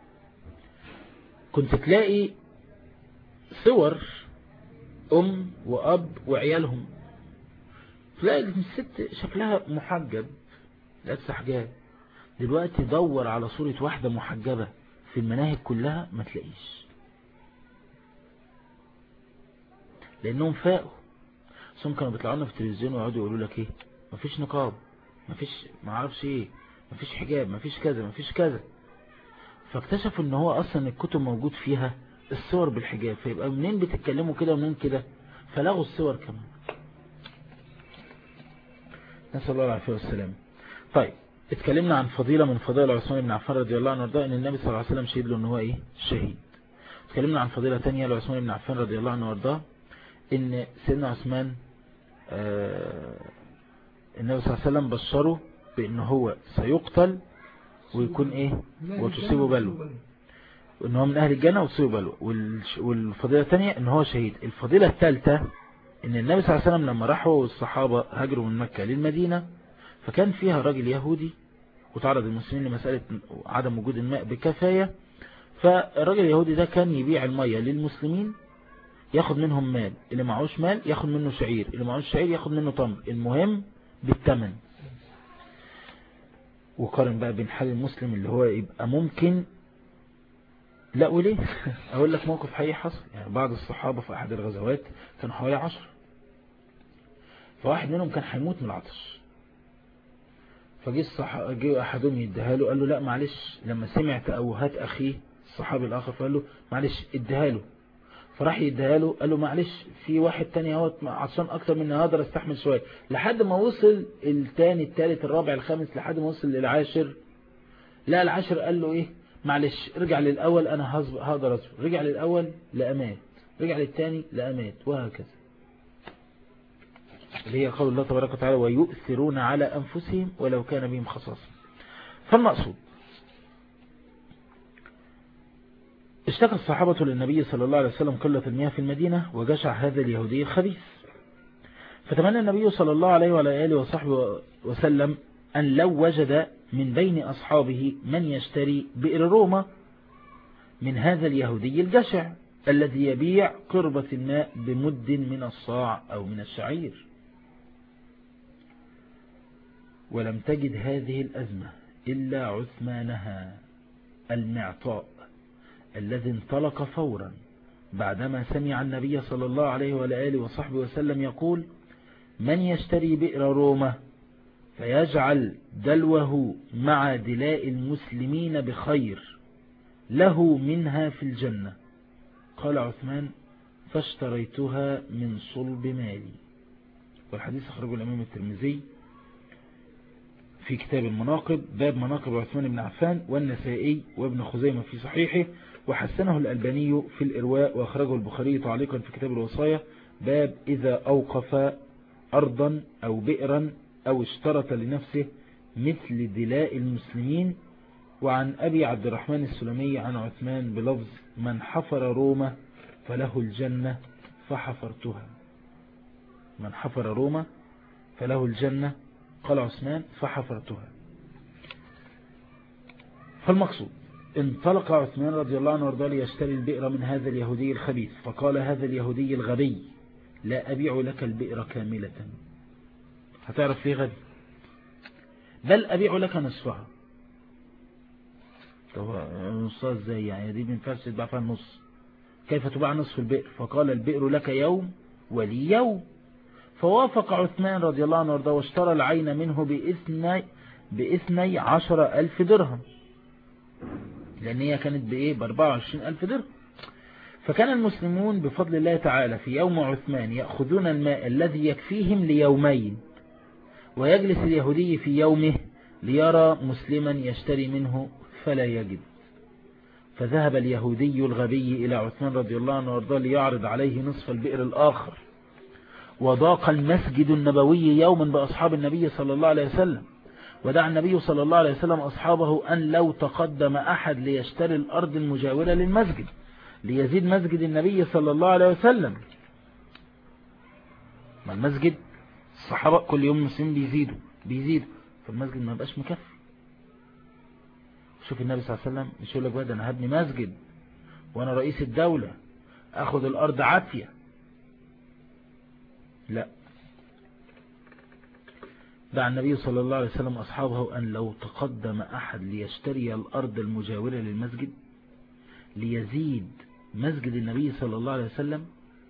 كنت تلاقي صور ام واب وعيالهم، تلاقي الست شكلها محجب لابسه حجاب. دلوقتي دور على صورة واحدة محجبة في المناهج كلها ما تلاقيش، لانهم فاقوا. ثم كانوا بيطلعوا لنا في التلفزيون ويقعدوا يقولوا لك ايه مفيش نقاب، مفيش ما اعرفش ايه، مفيش حجاب، مفيش كذا مفيش كذا. فاكتشفوا ان هو اصلا الكتب موجود فيها الصور بالحجاب، فيبقى منين بتتكلموا كده ومنين كده؟ فلغوا الصور كمان. نسأل الله العافية والسلام. طيب اتكلمنا عن فضيلة من فضائل عثمان بن عفان رضي الله عنه وارضاه، ان النبي صلى الله عليه وسلم شهد له ان هو ايه شهيد. اتكلمنا عن فضيلة تانية لعثمان بن عفان رضي الله عنه وارضاه، ان سيدنا عثمان النبي صلى الله عليه وسلم بشره بان هو سيقتل ويكون ايه وتصيبه بلوى، وان هو من اهل الجنة وتصيبه بلوى. والفضيلة الثانية ان هو شهيد. الفضيلة الثالثة ان النبي صلى الله عليه وسلم لما راحوا والصحابة هاجروا من مكة للمدينة، فكان فيها راجل يهودي وتعرض المسلمين لمسألة عدم وجود الماء بكفاية، فالراجل اليهودي ده كان يبيع المية للمسلمين ياخد منهم مال، اللي معهوش مال ياخد منه شعير، اللي معهوش شعير ياخد منه تمر، المهم بالثمن. وقارن بقى بين حال المسلم اللي هو يبقى ممكن لا وليه. اقول لك موقف حقيقي حصل. يعني بعض الصحابة في احد الغزوات كانوا حوالي 10، فواحد منهم كان هيموت من العطش، فجي احدهم يديها له، قال له لا معلش، لما سمع تأوهات اخيه الصحابي الاخر فقال له معلش اديها له، فراح يديها له، قال له معلش في واحد تاني اهوت عطشان اكتر مني هقدر استحمل شويه، لحد ما وصل الثاني الثالث الرابع الخامس لحد ما وصل للعاشر. لا العاشر قال له ايه معلش ارجع للاول انا هقدر اصبر، رجع للاول لأمات، رجع للثاني لأمات، وهكذا. اللي هي قول الله تبارك وتعالى ويؤثرون على أنفسهم ولو كان بهم خصاصة. فالمقصود اشتكى الصحابة للنبي صلى الله عليه وسلم قلة المياه في المدينة وجشع هذا اليهودي الخبيث، فتمنى النبي صلى الله عليه وعلى آله وصحبه وسلم أن لو وجد من بين أصحابه من يشتري بئر روما من هذا اليهودي الجشع الذي يبيع قربة الماء بمد من الصاع أو من الشعير. ولم تجد هذه الأزمة إلا عثمانها المعطاء الذي انطلق فورا بعدما سمع النبي صلى الله عليه وآله وصحبه وسلم يقول: من يشتري بئر رومة فيجعل دلوه مع دلاء المسلمين بخير له منها في الجنة. قال عثمان: فاشتريتها من صلب مالي. والحديث أخرجه الإمام الترمذي في كتاب المناقب، باب مناقب عثمان بن عفان، والنسائي وابن خزيمة في صحيحه، وحسنه الألباني في الإرواء، وأخرجه البخاري تعليقا في كتاب الوصايا، باب إذا أوقف أرضا أو بئرا أو اشترط لنفسه مثل دلاء المسلمين. وعن أبي عبد الرحمن السلمي عن عثمان بلفظ: من حفر رومة فله الجنة فحفرتها. من حفر رومة فله الجنة، قال عثمان: فحفرتها. فالمقصود: انطلق عثمان رضي الله عنه وارضاه ليشتري البئر من هذا اليهودي الخبيث، فقال هذا اليهودي الغبي: لا أبيع لك البئر كاملة. هتعرف ليه غبي؟ بل أبيع لك نصفها. طب نصفها ازاي يعني؟ دي بينفعش تتباع فيها النص، كيف تباع نصف البئر؟ فقال: البئر لك يوم ولي يوم. فوافق عثمان رضي الله عنه وارضاه واشترى العين منه ب12,000 درهم، لأن هي كانت ب24,000 درهم. فكان المسلمون بفضل الله تعالى في يوم عثمان يأخذون الماء الذي يكفيهم ليومين، ويجلس اليهودي في يومه ليرى مسلما يشتري منه فلا يجد. فذهب اليهودي الغبي إلى عثمان رضي الله عنه وارضاه ليعرض عليه نصف البئر الآخر. وضاق المسجد النبوي يوما بأصحاب النبي صلى الله عليه وسلم، ودعا النبي صلى الله عليه وسلم أصحابه أن لو تقدم أحد ليشتري الأرض المجاورة للمسجد ليزيد مسجد النبي صلى الله عليه وسلم. ما المسجد الصحابة كل يوم المسلمين بيزيدوا فالمسجد ما يبقاش مكفي. شوف النبي صلى الله عليه وسلم مش يقول لك بقى أنا هبني مسجد وأنا رئيس الدولة أخذ الأرض عافية، لا، دعا النبي صلى الله عليه وسلم أصحابه أن لو تقدم أحد ليشتري الأرض المجاورة للمسجد ليزيد مسجد النبي صلى الله عليه وسلم.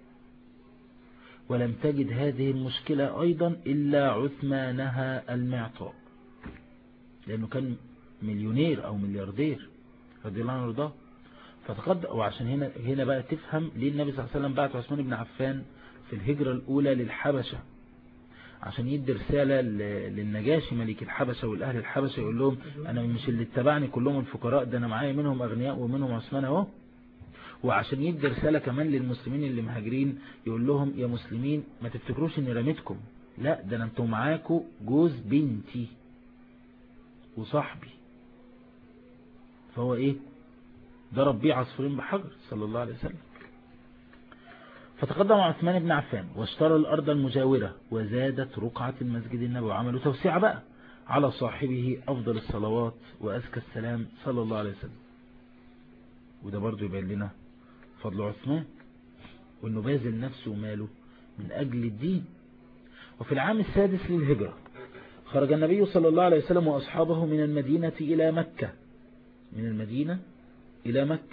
ولم تجد هذه المشكلة أيضا إلا عثمانها المعطاء، لأنه كان مليونير أو ملياردير رضي الله عنه وارضاه. فتقدم، وعشان هنا بقى تفهم ليه النبي صلى الله عليه وسلم بعت عثمان بن عفان في الهجرة الأولى للحبشة، عشان يدي رسالة للنجاشي ملك الحبشة والأهل الحبشة، يقول لهم أنا مش اللي اتبعني كلهم الفقراء، ده أنا معايا منهم أغنياء ومنهم عثمان اهو. وعشان يدي رسالة كمان للمسلمين اللي مهاجرين، يقول لهم يا مسلمين ما تفتكروش اني رميتكم، لا، ده انتوا معاكوا جوز بنتي وصاحبي. فهو ايه؟ ضرب بيه عصفورين بحجر صلى الله عليه وسلم. فتقدم عثمان بن عفان واشترى الأرض المجاورة وزادت رقعة المسجد النبوي، وعملوا توسيع بقى على صاحبه أفضل الصلوات وأزكى السلام صلى الله عليه وسلم. وده برضو يبين لنا فضل عثمان وأنه باذل نفسه وماله من أجل الدين. وفي العام السادس للهجرة خرج النبي صلى الله عليه وسلم وأصحابه من المدينة إلى مكة، من المدينة إلى مكة.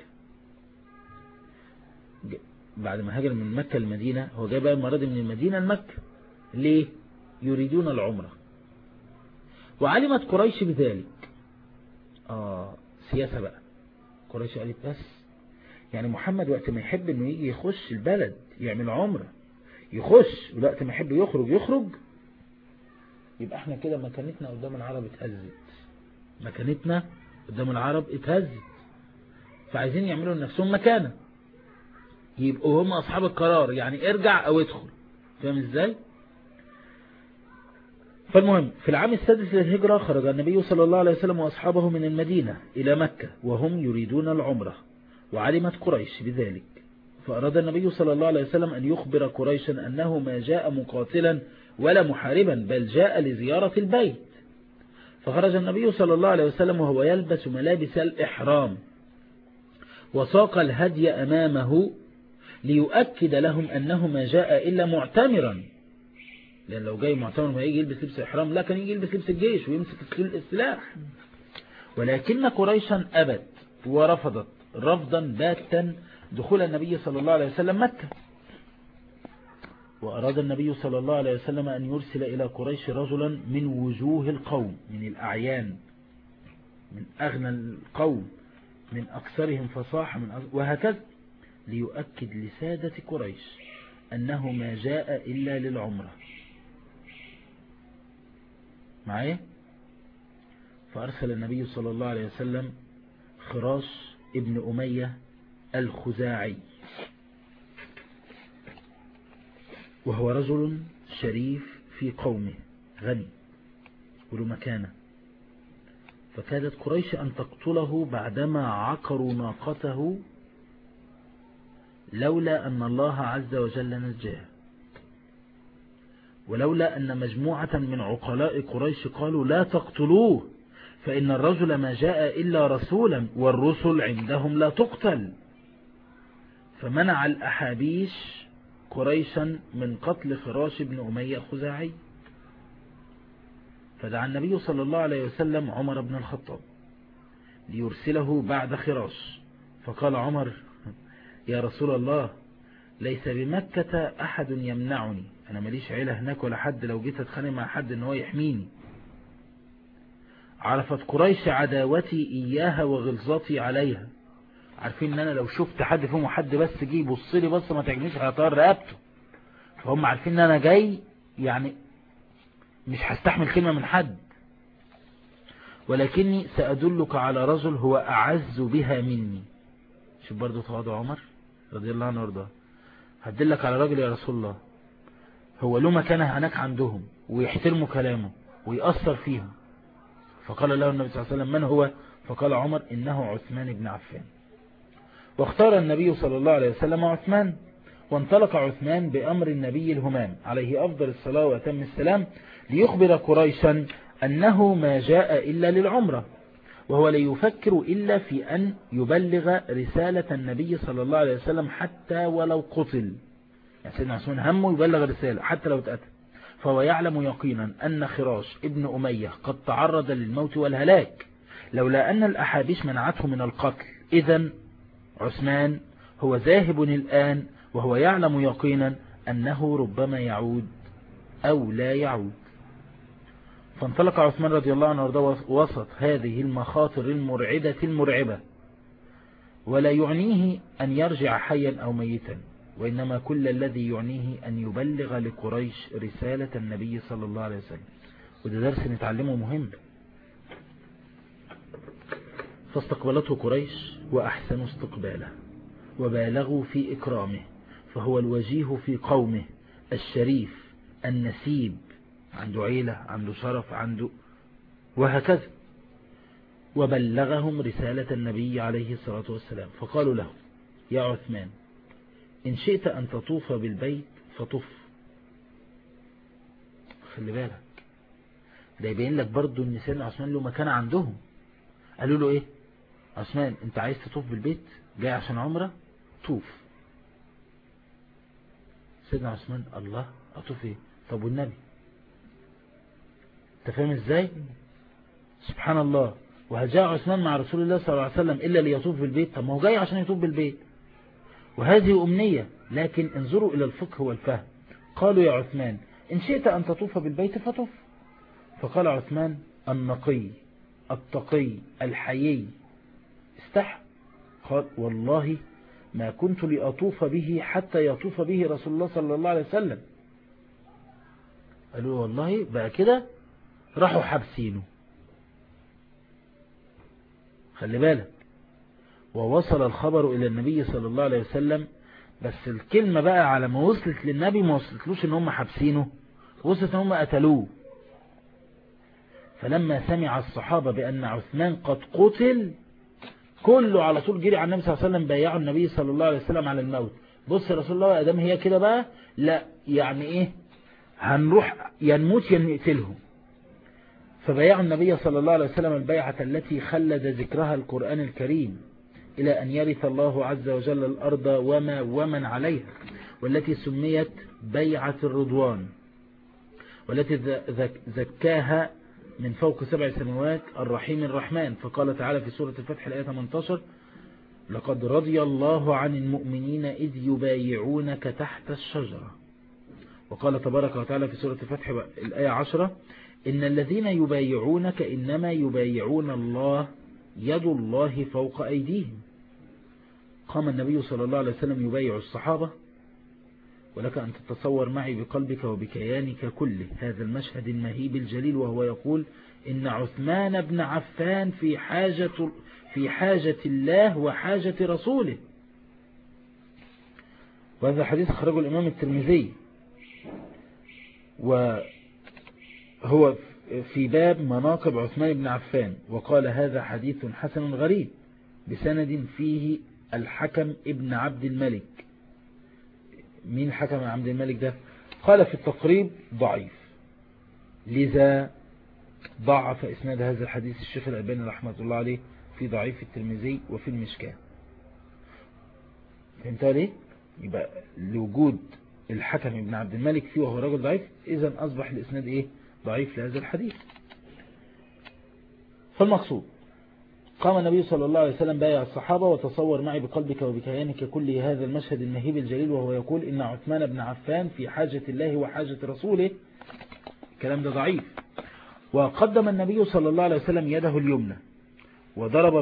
بعد ما هاجر من مكة المدينة، هو جاء بقى المرة دي من المدينة لمكة. ليه؟ يريدون العمرة. وعلمت قريش بذلك. سياسة بقى. قريش قالت بس يعني محمد وقت ما يحب انه يجي يخش البلد يعمل عمرة يخش، وقت ما يحب يخرج، يبقى احنا كده مكانتنا قدام العرب اتهزت. مكانتنا قدام العرب اتهزت. فعايزين يعملوا لنفسهم مكانة، يبقوا هم أصحاب القرار، يعني ارجع أو ادخل. فاهم ازاي؟ فالمهم في العام السادس للهجرة خرج النبي صلى الله عليه وسلم وأصحابه من المدينة إلى مكة وهم يريدون العمرة، وعلمت قريش بذلك. فأراد النبي صلى الله عليه وسلم أن يخبر قريشا أنه ما جاء مقاتلا ولا محاربا، بل جاء لزيارة البيت. فخرج النبي صلى الله عليه وسلم وهو يلبس ملابس الإحرام، وساق الهدي أمامه ليؤكد لهم أنه ما جاء إلا معتمرا، لأن لو جاي معتمر ما يجي يلبس لبس إحرام، لا، كان يجي يلبس لبس الجيش ويمسك السلاح. ولكن قريشا أبت ورفضت، رفضا باتا دخول النبي صلى الله عليه وسلم مكة. وأراد النبي صلى الله عليه وسلم أن يرسل إلى قريش رجلا من وجوه القوم، من الأعيان، من أغنى القوم، من أكثرهم فصاحة، وهكذا، ليؤكد لسادة قريش أنه ما جاء إلا للعمرة معايا. فأرسل النبي صلى الله عليه وسلم خراش ابن أمية الخزاعي، وهو رجل شريف في قومه غني وله مكانة، فكادت قريش أن تقتله بعدما عقروا ناقته لولا أن الله عز وجل نجاه، ولولا أن مجموعة من عقلاء قريش قالوا لا تقتلوه فإن الرجل ما جاء إلا رسولا والرسل عندهم لا تقتل، فمنع الأحابيش قريشا من قتل خراش بن أمية الخزاعي. فدعا النبي صلى الله عليه وسلم عمر بن الخطاب ليرسله بعد خراش، فقال عمر يا رسول الله ليس بمكة أحد يمنعني، أنا ماليش عيلة هناك ولا حد لو جيت أتخانق مع حد إن هو يحميني. عرفت قريش عداوتي إياها وغلظتي عليها، عارفين إن أنا لو شفت حد فيهم وحد بس جه يبص لي بص ما تعجبنيش هطير رقبته، فهم عارفين إن أنا جاي يعني مش هستحمل كلمة من حد، ولكني سأدلك على رجل هو أعز بها مني. شوف برضو تواضع عمر رضي الله عنه وارضاه، هدلك على راجل يا رسول الله هو له مكانه هناك عندهم ويحترموا كلامه ويأثر فيهم. فقال له النبي صلى الله عليه وسلم من هو؟ فقال عمر إنه عثمان بن عفان. واختار النبي صلى الله عليه وسلم عثمان، وانطلق عثمان بأمر النبي الهمام عليه أفضل الصلاة وأتم السلام ليخبر قريشا أنه ما جاء إلا للعمرة، وهو لا يفكر إلا في أن يبلغ رسالة النبي صلى الله عليه وسلم حتى ولو قتل. يعني سيدنا عثمان همه يبلغ رسالة حتى لو اتقتل، فهو يعلم يقينا أن خراش ابن أمية قد تعرض للموت والهلاك لولا أن الأحابيش منعته من القتل. إذن عثمان هو ذاهب الآن وهو يعلم يقينا أنه ربما يعود أو لا يعود. فانطلق عثمان رضي الله عنه وارضاه وسط هذه المخاطر المرعبة المرعبة، ولا يعنيه أن يرجع حيا أو ميتا، وإنما كل الذي يعنيه أن يبلغ لقريش رسالة النبي صلى الله عليه وسلم. وده درس نتعلمه مهم. فاستقبلته قريش وأحسنوا استقباله وبالغوا في إكرامه، فهو الوجيه في قومه الشريف النسيب، عنده عيلة عنده شرف عنده وهكذا. وبلغهم رسالة النبي عليه الصلاة والسلام، فقالوا له يا عثمان إن شئت أن تطوف بالبيت فطف. خلي بالك ده يبين لك برضو ان سيدنا عثمان له مكان عندهم. قالوا له ايه عثمان انت عايز تطوف بالبيت جاي عشان عمرة طوف. سيدنا عثمان الله اطوف ايه؟ طب والنبي انت فاهم ازاي؟ سبحان الله. وهل جاء عثمان مع رسول الله صلى الله عليه وسلم إلا ليطوف بالبيت؟ طب ما هو جاي عشان يطوف بالبيت، وهذه أمنية. لكن انظروا إلى الفقه والفهم. قالوا يا عثمان إن شئت أن تطوف بالبيت فطوف. فقال عثمان النقي التقي الحيي استحى، قال والله ما كنت لأطوف به حتى يطوف به رسول الله صلى الله عليه وسلم. قالوا والله بقى كده، راحوا حبسينه. خلي بالك. ووصل الخبر إلى النبي صلى الله عليه وسلم، بس الكلمة بقى على ما وصلت للنبي ما وصلتلوش ان هم حبسينه، وصلت ان هم قتلوه. فلما سمع الصحابة بأن عثمان قد قتل كله على طول جري على النبي صلى الله عليه وسلم، بايعوا النبي صلى الله عليه وسلم على الموت. بص يا رسول الله أدام هي كده بقى لا يعني ايه هنروح ينموت ينقتلهم. فبايعوا النبي صلى الله عليه وسلم البيعة التي خلد ذكرها القرآن الكريم إلى أن يرث الله عز وجل الأرض ومن عليها، والتي سميت بيعة الرضوان، والتي زكاها من فوق 7 سماوات الرحيم الرحمن. فقال تعالى في سورة الفتح الآية 18 لقد رضي الله عن المؤمنين إذ يبايعونك تحت الشجرة. وقال تبارك وتعالى في سورة الفتح الآية 10: إن الذين يبايعونك إنما يبايعون الله يد الله فوق أيديهم. قام النبي صلى الله عليه وسلم يبايع الصحابة، ولك أن تتصور معي بقلبك وبكيانك كله هذا المشهد المهيب الجليل، وهو يقول إن عثمان بن عفان في حاجة الله وحاجة رسوله. وهذا حديث خرجه الإمام الترمذي، وهو في باب مناقب عثمان بن عفان، وقال هذا حديث حسن غريب بسند فيه الحكم ابن عبد الملك. مين حكم عبد الملك ده؟ قال في التقريب ضعيف، لذا ضعف إسناد هذا الحديث الشيخ الألباني رحمة الله عليه في ضعيف الترمذي وفي المشكاة. فهمتوا ليه؟ يبقى لوجود الحكم ابن عبد الملك فيه وهو رجل ضعيف، إذن أصبح الإسناد إيه؟ ضعيف لهذا الحديث. فالمقصود قام النبي صلى الله عليه وسلم بايع الصحابة، وتصور معي بقلبك وبكيانك كل هذا المشهد المهيب الجليل، وهو يقول إن عثمان بن عفان في حاجة الله وحاجة رسوله. الكلام ده ضعيف. وقدم النبي صلى الله عليه وسلم يده اليمنى وضرب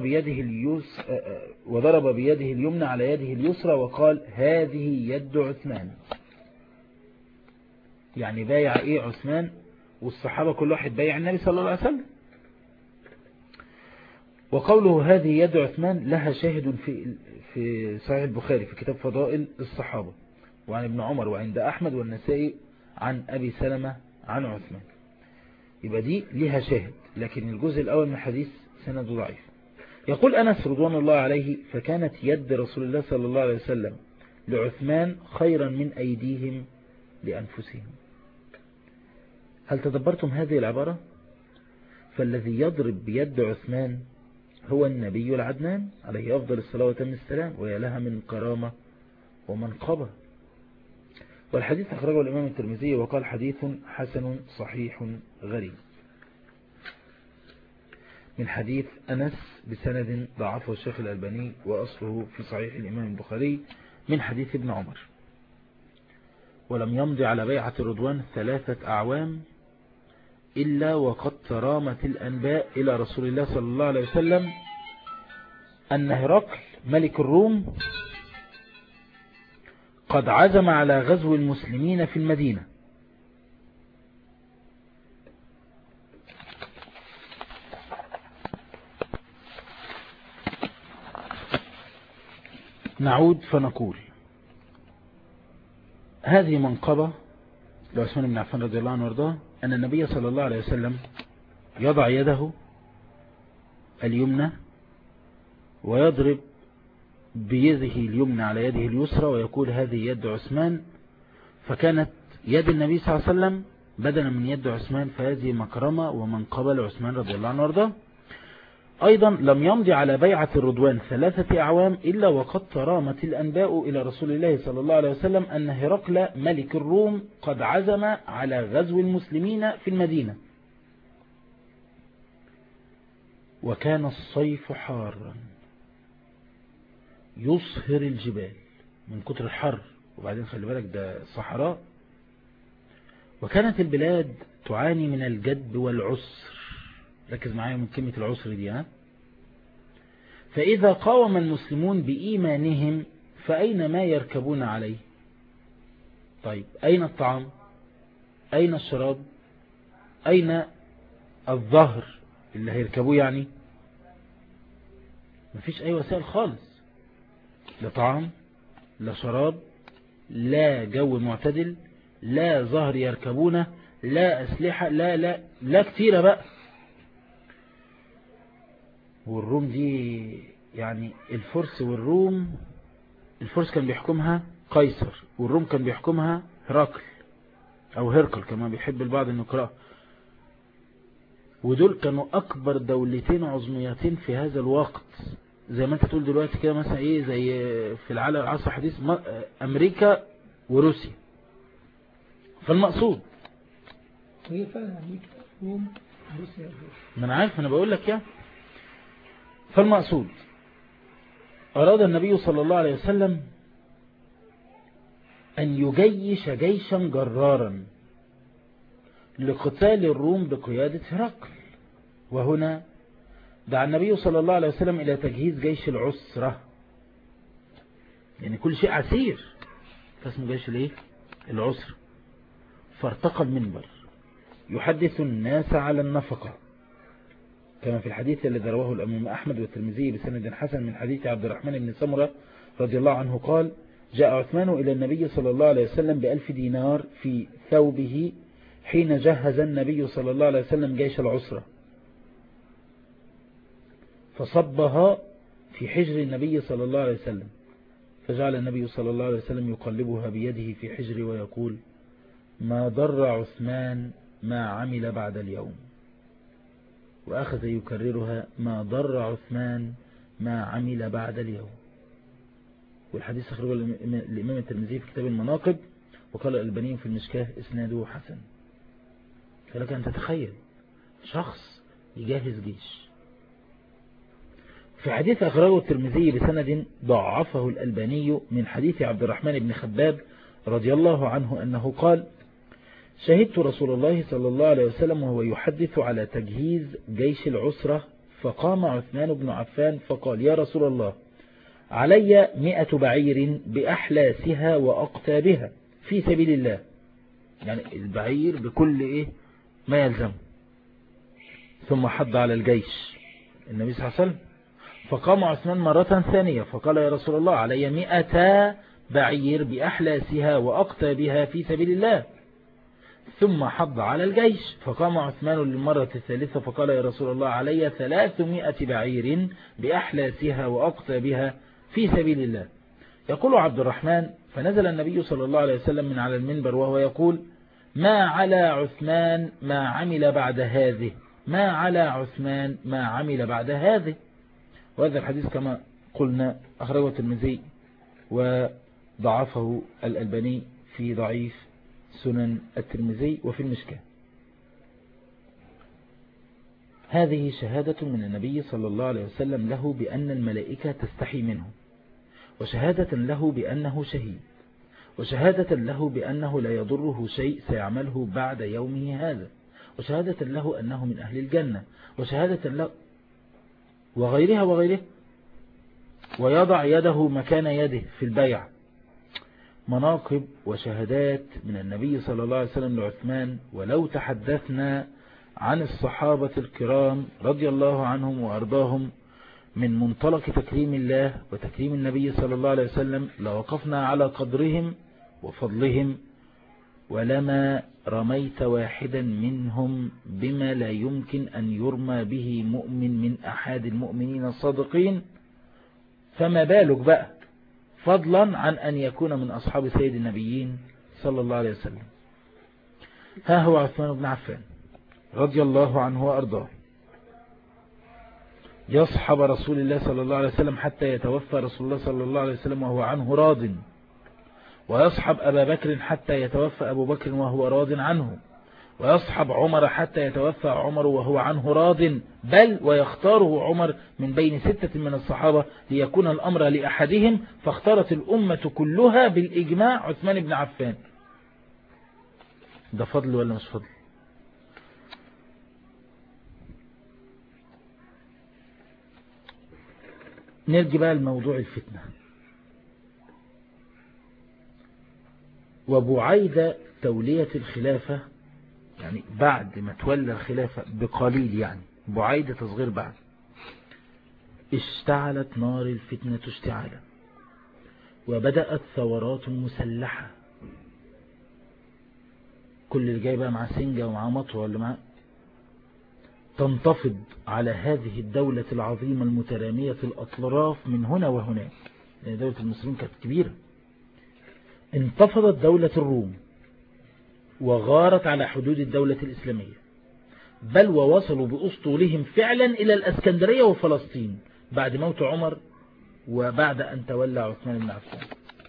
بيده اليمنى على يده اليسرى وقال هذه يد عثمان. يعني بايع ايه عثمان والصحابة كل واحد بايع النبي صلى الله عليه وسلم. وقوله هذه يد عثمان لها شاهد في صحيح البخاري في كتاب فضائل الصحابة، وعن ابن عمر وعند أحمد والنسائي عن أبي سلمة عن عثمان. يبقى دي لها شاهد، لكن الجزء الأول من الحديث سند ضعيف. يقول أنس رضوان الله عليه فكانت يد رسول الله صلى الله عليه وسلم لعثمان خيرا من أيديهم لأنفسهم. هل تدبرتم هذه العبارة؟ فالذي يضرب بيد عثمان هو النبي العدنان عليه أفضل الصلاة وتم السلام، ويا لها من كرامة ومنقبة. والحديث أخرجه الإمام الترمذي وقال حديث حسن صحيح غريب، من حديث أنس بسند ضعفه الشيخ الألباني، وأصله في صحيح الإمام البخاري من حديث ابن عمر. ولم يمض على بيعة الرضوان 3 أعوام إلا وقد ترامت الأنباء إلى رسول الله صلى الله عليه وسلم أن هرقل ملك الروم قد عزم على غزو المسلمين في المدينة. نعود فنقول هذه منقبة لعثمان بن عفان رضي الله عنه وارضاه، أن النبي صلى الله عليه وسلم يضع يده اليمنى ويضرب بيده اليمنى على يده اليسرى ويقول هذه يد عثمان، فكانت يد النبي صلى الله عليه وسلم بدلا من يد عثمان، فهذه مكرمة ومنقبة لعثمان رضي الله عنه وارضاه. أيضا لم يمضي على بيعة الرضوان 3 أعوام إلا وقد ترامت الأنباء إلى رسول الله صلى الله عليه وسلم أن هرقل ملك الروم قد عزم على غزو المسلمين في المدينة. وكان الصيف حارا يصهر الجبال من كتر الحر، وبعدين خلي بالك ده صحراء. وكانت البلاد تعاني من الجدب والعسر، ركز معايا من كلمة العسر دي فإذا قاوم المسلمون بإيمانهم فأين ما يركبون عليه؟ طيب أين الطعام؟ أين الشراب؟ أين الظهر اللي هيركبوه؟ يعني مفيش أي وسائل خالص، لا طعام لا شراب لا جو معتدل لا ظهر يركبونه لا أسلحة لا كتيرة بقى. والروم دي يعني الفرس والروم، الفرس كان بيحكمها قيصر والروم كان بيحكمها هرقل أو هرقل كما بيحب البعض أن يقرأ. ودول كانوا أكبر دولتين عظميتين في هذا الوقت، زي ما انت تقول دلوقتي كده مثلا ايه زي في العالم العصر الحديث أمريكا وروسيا. فالمقصود هي فعلا أمريكا روم روسيا. ما أنا عارف، أنا بقول لك يعني. فالمقصود أراد النبي صلى الله عليه وسلم أن يجيش جيشا جرارا لقتال الروم بقيادة هرقل. وهنا دعا النبي صلى الله عليه وسلم إلى تجهيز جيش العسرة، يعني كل شيء عسير فاسمه جيش العسرة. فارتقى المنبر يحدث الناس على النفقة، كما في الحديث الذي رواه الإمام أحمد والترمذي بسند حسن من حديث عبد الرحمن بن سمرة رضي الله عنه قال: جاء عثمان إلى النبي صلى الله عليه وسلم ب1000 دينار في ثوبه حين جهز النبي صلى الله عليه وسلم جيش العسرة، فصبها في حجر النبي صلى الله عليه وسلم، فجعل النبي صلى الله عليه وسلم يقلبها بيده في حجره ويقول: ما ضر عثمان ما عمل بعد اليوم. وأخذ يكررها: ما ضر عثمان ما عمل بعد اليوم. والحديث أخرجه الإمام الترمذي في كتاب المناقب، وقال الألباني في المشكاة إسناده حسن. فلك أن تتخيل شخص يجهز جيش. في حديث أخرجه الترمذي بسند ضعفه الألباني من حديث عبد الرحمن بن خباب رضي الله عنه أنه قال: شهدت رسول الله صلى الله عليه وسلم وهو يحدث على تجهيز جيش العسرة، فقام عثمان بن عفان فقال: يا رسول الله، علي 100 بعير بأحلاسها وأقتابها في سبيل الله، يعني البعير بكل ما يلزم. ثم حض على الجيش النبي صلى الله عليه وسلم، فقام عثمان مرة ثانية فقال: يا رسول الله، علي 100 بعير بأحلاسها وأقتابها في سبيل الله. ثم حض على الجيش، فقام عثمان للمرة الثالثة فقال: يا رسول الله، علي 300 بعير بأحلاسها وأقتابها في سبيل الله. يقول عبد الرحمن: فنزل النبي صلى الله عليه وسلم من على المنبر وهو يقول: ما على عثمان ما عمل بعد هذه، ما على عثمان ما عمل بعد هذه. وهذا الحديث كما قلنا أخرجه الترمذي وضعفه الألباني في ضعيف سنن الترمذي وفي المشكاة. هذه شهادة من النبي صلى الله عليه وسلم له بأن الملائكة تستحي منه، وشهادة له بأنه شهيد، وشهادة له بأنه لا يضره شيء سيعمله بعد يومه هذا، وشهادة له أنه من أهل الجنة، وشهادة له وغيرها، ويضع يده مكان يده في البيع. مناقب وشهادات من النبي صلى الله عليه وسلم لعثمان. ولو تحدثنا عن الصحابة الكرام رضي الله عنهم وأرضاهم من منطلق تكريم الله وتكريم النبي صلى الله عليه وسلم لوقفنا على قدرهم وفضلهم، ولما رميت واحدا منهم بما لا يمكن أن يرمى به مؤمن من أحد المؤمنين الصادقين، فما بالك بقى فضلا عن أن يكون من أصحاب سيد النبيين صلى الله عليه وسلم. ها هو عثمان بن عفان رضي الله عنه وأرضاه يصحب رسول الله صلى الله عليه وسلم حتى يتوفى رسول الله صلى الله عليه وسلم وهو عنه راض، ويصحب أبا بكر حتى يتوفى أبو بكر وهو راض عنه، ويصحب عمر حتى يتوفى عمر وهو عنه راض، بل ويختاره عمر من بين 6 من الصحابة ليكون الأمر لأحدهم، فاختارت الأمة كلها بالإجماع عثمان بن عفان. ده فضل ولا مش فضل؟ نرجع بقى لموضوع الفتنة. وبعيد تولية الخلافة، يعني بعد ما تولى الخلافة بقليل، يعني بعيد تصغير بعد، اشتعلت نار الفتنة اشتعالا، وبدأت ثورات مسلحة. كل اللي جاي بقى مع سنجة ومع مطوة ولا مع تنتفض على هذه الدولة العظيمة المترامية الأطراف من هنا وهناك، لأن دولة المسلمين كانت كبيرة. انتفضت دولة الروم وغارت على حدود الدولة الإسلامية، بل ووصلوا بأسطولهم فعلا إلى الأسكندرية وفلسطين بعد موت عمر وبعد أن تولى عثمان بن عفان.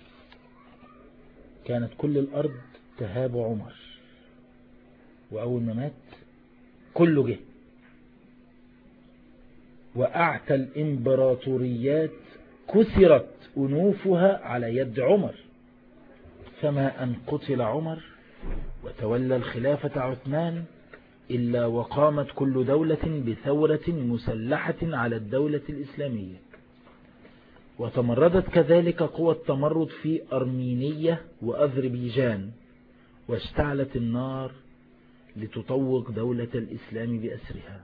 كانت كل الأرض تهاب عمر، وأول ما مات كله جه، وأعتى الإمبراطوريات كسرت أنوفها على يد عمر، فما أن قتل عمر وتولى الخلافة عثمان إلا وقامت كل دولة بثورة مسلحة على الدولة الإسلامية، وتمردت كذلك قوى التمرد في أرمينية وأذربيجان، واشتعلت النار لتطوق دولة الإسلام بأسرها.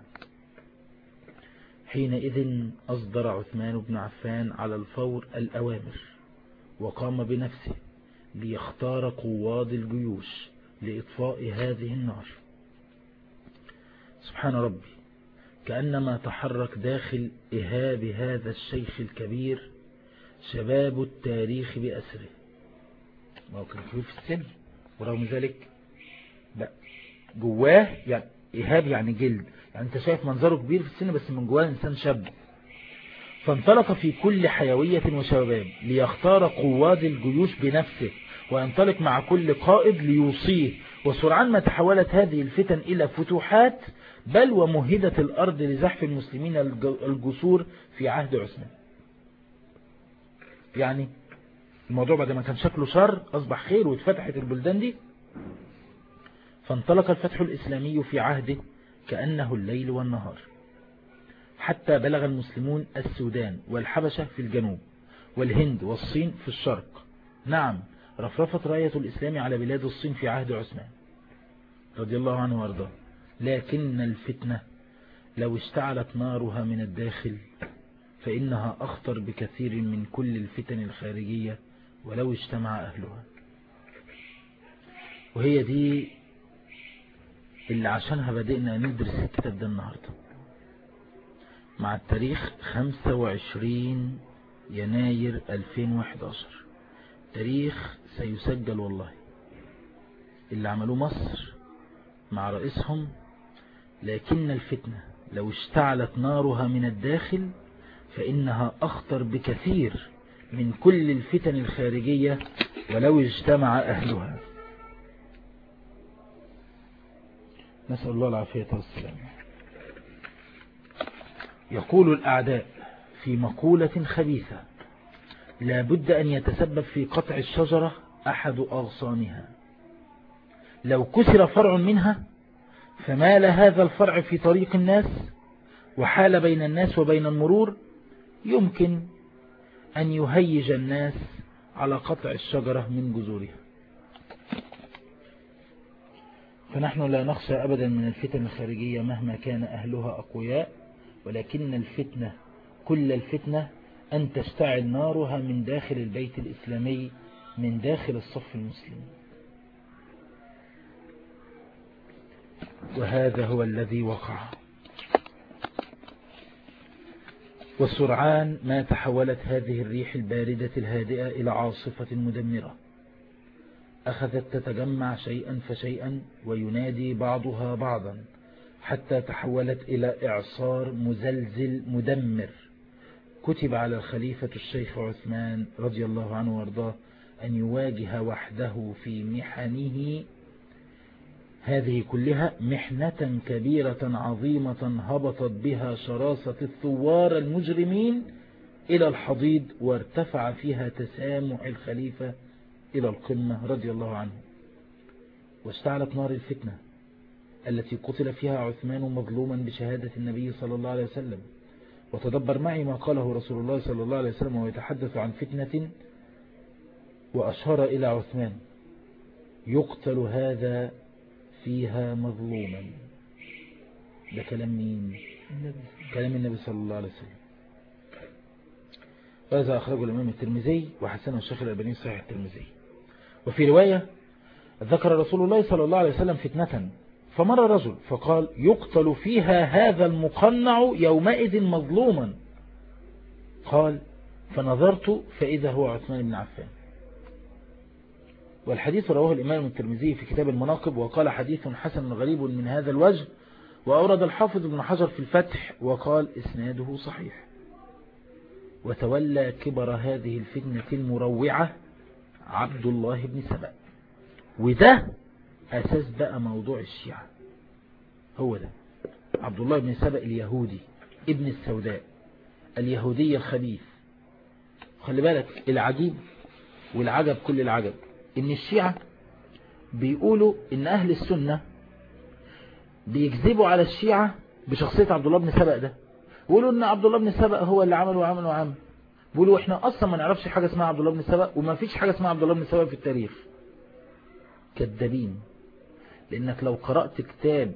حينئذ أصدر عثمان بن عفان على الفور الأوامر، وقام بنفسه ليختار قواد الجيوش لإطفاء هذه النار. سبحان ربي، كأنما تحرك داخل إهاب هذا الشيخ الكبير شباب التاريخ بأسره. ما هو كان كبير في السن، ورغم ذلك جواه يعني إهاب، يعني جلد، يعني أنت شايف منظره كبير في السن بس من جواه إنسان شاب. فانطلق في كل حيوية وشباب ليختار قواد الجيوش بنفسه، وينطلق مع كل قائد ليوصيه. وسرعان ما تحولت هذه الفتن إلى فتوحات، بل ومهدت الأرض لزحف المسلمين الجسور في عهد عثمان. يعني الموضوع بعد ما كان شكله شر أصبح خير، واتفتحت البلدان دي. فانطلق الفتح الإسلامي في عهده كأنه الليل والنهار، حتى بلغ المسلمون السودان والحبشة في الجنوب، والهند والصين في الشرق. نعم، رفرفت راية الإسلام على بلاد الصين في عهد عثمان رضي الله عنه وارضاه. لكن الفتنة لو اشتعلت نارها من الداخل فإنها أخطر بكثير من كل الفتن الخارجية ولو اجتمع أهلها. وهي دي اللي عشانها بدأنا ندرس الكتاب ده النهاردة مع التاريخ 25 يناير 2011. تاريخ سيسجل والله، اللي عملوه مصر مع رئيسهم. لكن الفتنة لو اشتعلت نارها من الداخل فإنها أخطر بكثير من كل الفتن الخارجية ولو اجتمع أهلها. نسأل الله العافية والسلام. يقول الأعداء في مقولة خبيثة: لا بد أن يتسبب في قطع الشجرة أحد أغصانها، لو كسر فرع منها فمال هذا الفرع في طريق الناس وحال بين الناس وبين المرور، يمكن أن يهيج الناس على قطع الشجرة من جذورها. فنحن لا نخشى أبدا من الفتن الخارجية مهما كان أهلها أقوياء، ولكن الفتنة كل الفتنة أن تشتعل نارها من داخل البيت الإسلامي، من داخل الصف المسلم. وهذا هو الذي وقع. وسرعان ما تحولت هذه الريح الباردة الهادئة إلى عاصفة مدمرة، أخذت تتجمع شيئا فشيئا وينادي بعضها بعضا، حتى تحولت إلى إعصار مزلزل مدمر. كتب على الخليفة الشيخ عثمان رضي الله عنه وارضاه أن يواجه وحده في محنه هذه كلها محنة كبيرة عظيمة هبطت بها شراسة الثوار المجرمين إلى الحضيض، وارتفع فيها تسامح الخليفة إلى القمة رضي الله عنه. واشتعلت نار الفتنة التي قتل فيها عثمان مظلوما بشهادة النبي صلى الله عليه وسلم. وتدبر معي ما قاله رسول الله صلى الله عليه وسلم ويتحدث عن فتنة وأشار إلى عثمان: يقتل هذا فيها مظلوما. ده كلام مين؟ كلام النبي صلى الله عليه وسلم. وهذا أخرجه الإمام الترمذي وحسنه الشيخ الألباني في صحيح الترمذي. وفي رواية ذكر رسول الله صلى الله عليه وسلم فتنة، فمر رجل فقال: يقتل فيها هذا المقنع يومئذ مظلوما. قال: فنظرت فإذا هو عثمان بن عفان. والحديث رواه الإمام الترمذي في كتاب المناقب، وقال: حديث حسن غريب من هذا الوجه. وأورد الحافظ ابن حجر في الفتح وقال: إسناده صحيح. وتولى كبر هذه الفتنة المروعة عبد الله بن سبأ. وده أساس بقى موضوع الشيعة، هو ده عبد الله بن سبأ اليهودي ابن السوداء اليهودي الخبيث خلي بالك العجيب والعجب كل العجب ان الشيعة بيقولوا ان اهل السنة بيكذبوا على الشيعة بشخصية عبد الله بن سبأ ده، بيقولوا ان عبد الله بن سبأ هو اللي عمل وعمل وعمل. بيقولوا احنا اصلا ما نعرفش حاجة اسمها عبد الله بن سبأ، وما فيش حاجة اسمها عبد الله بن سبأ في التاريخ. كذابين. لانك لو قرأت كتاب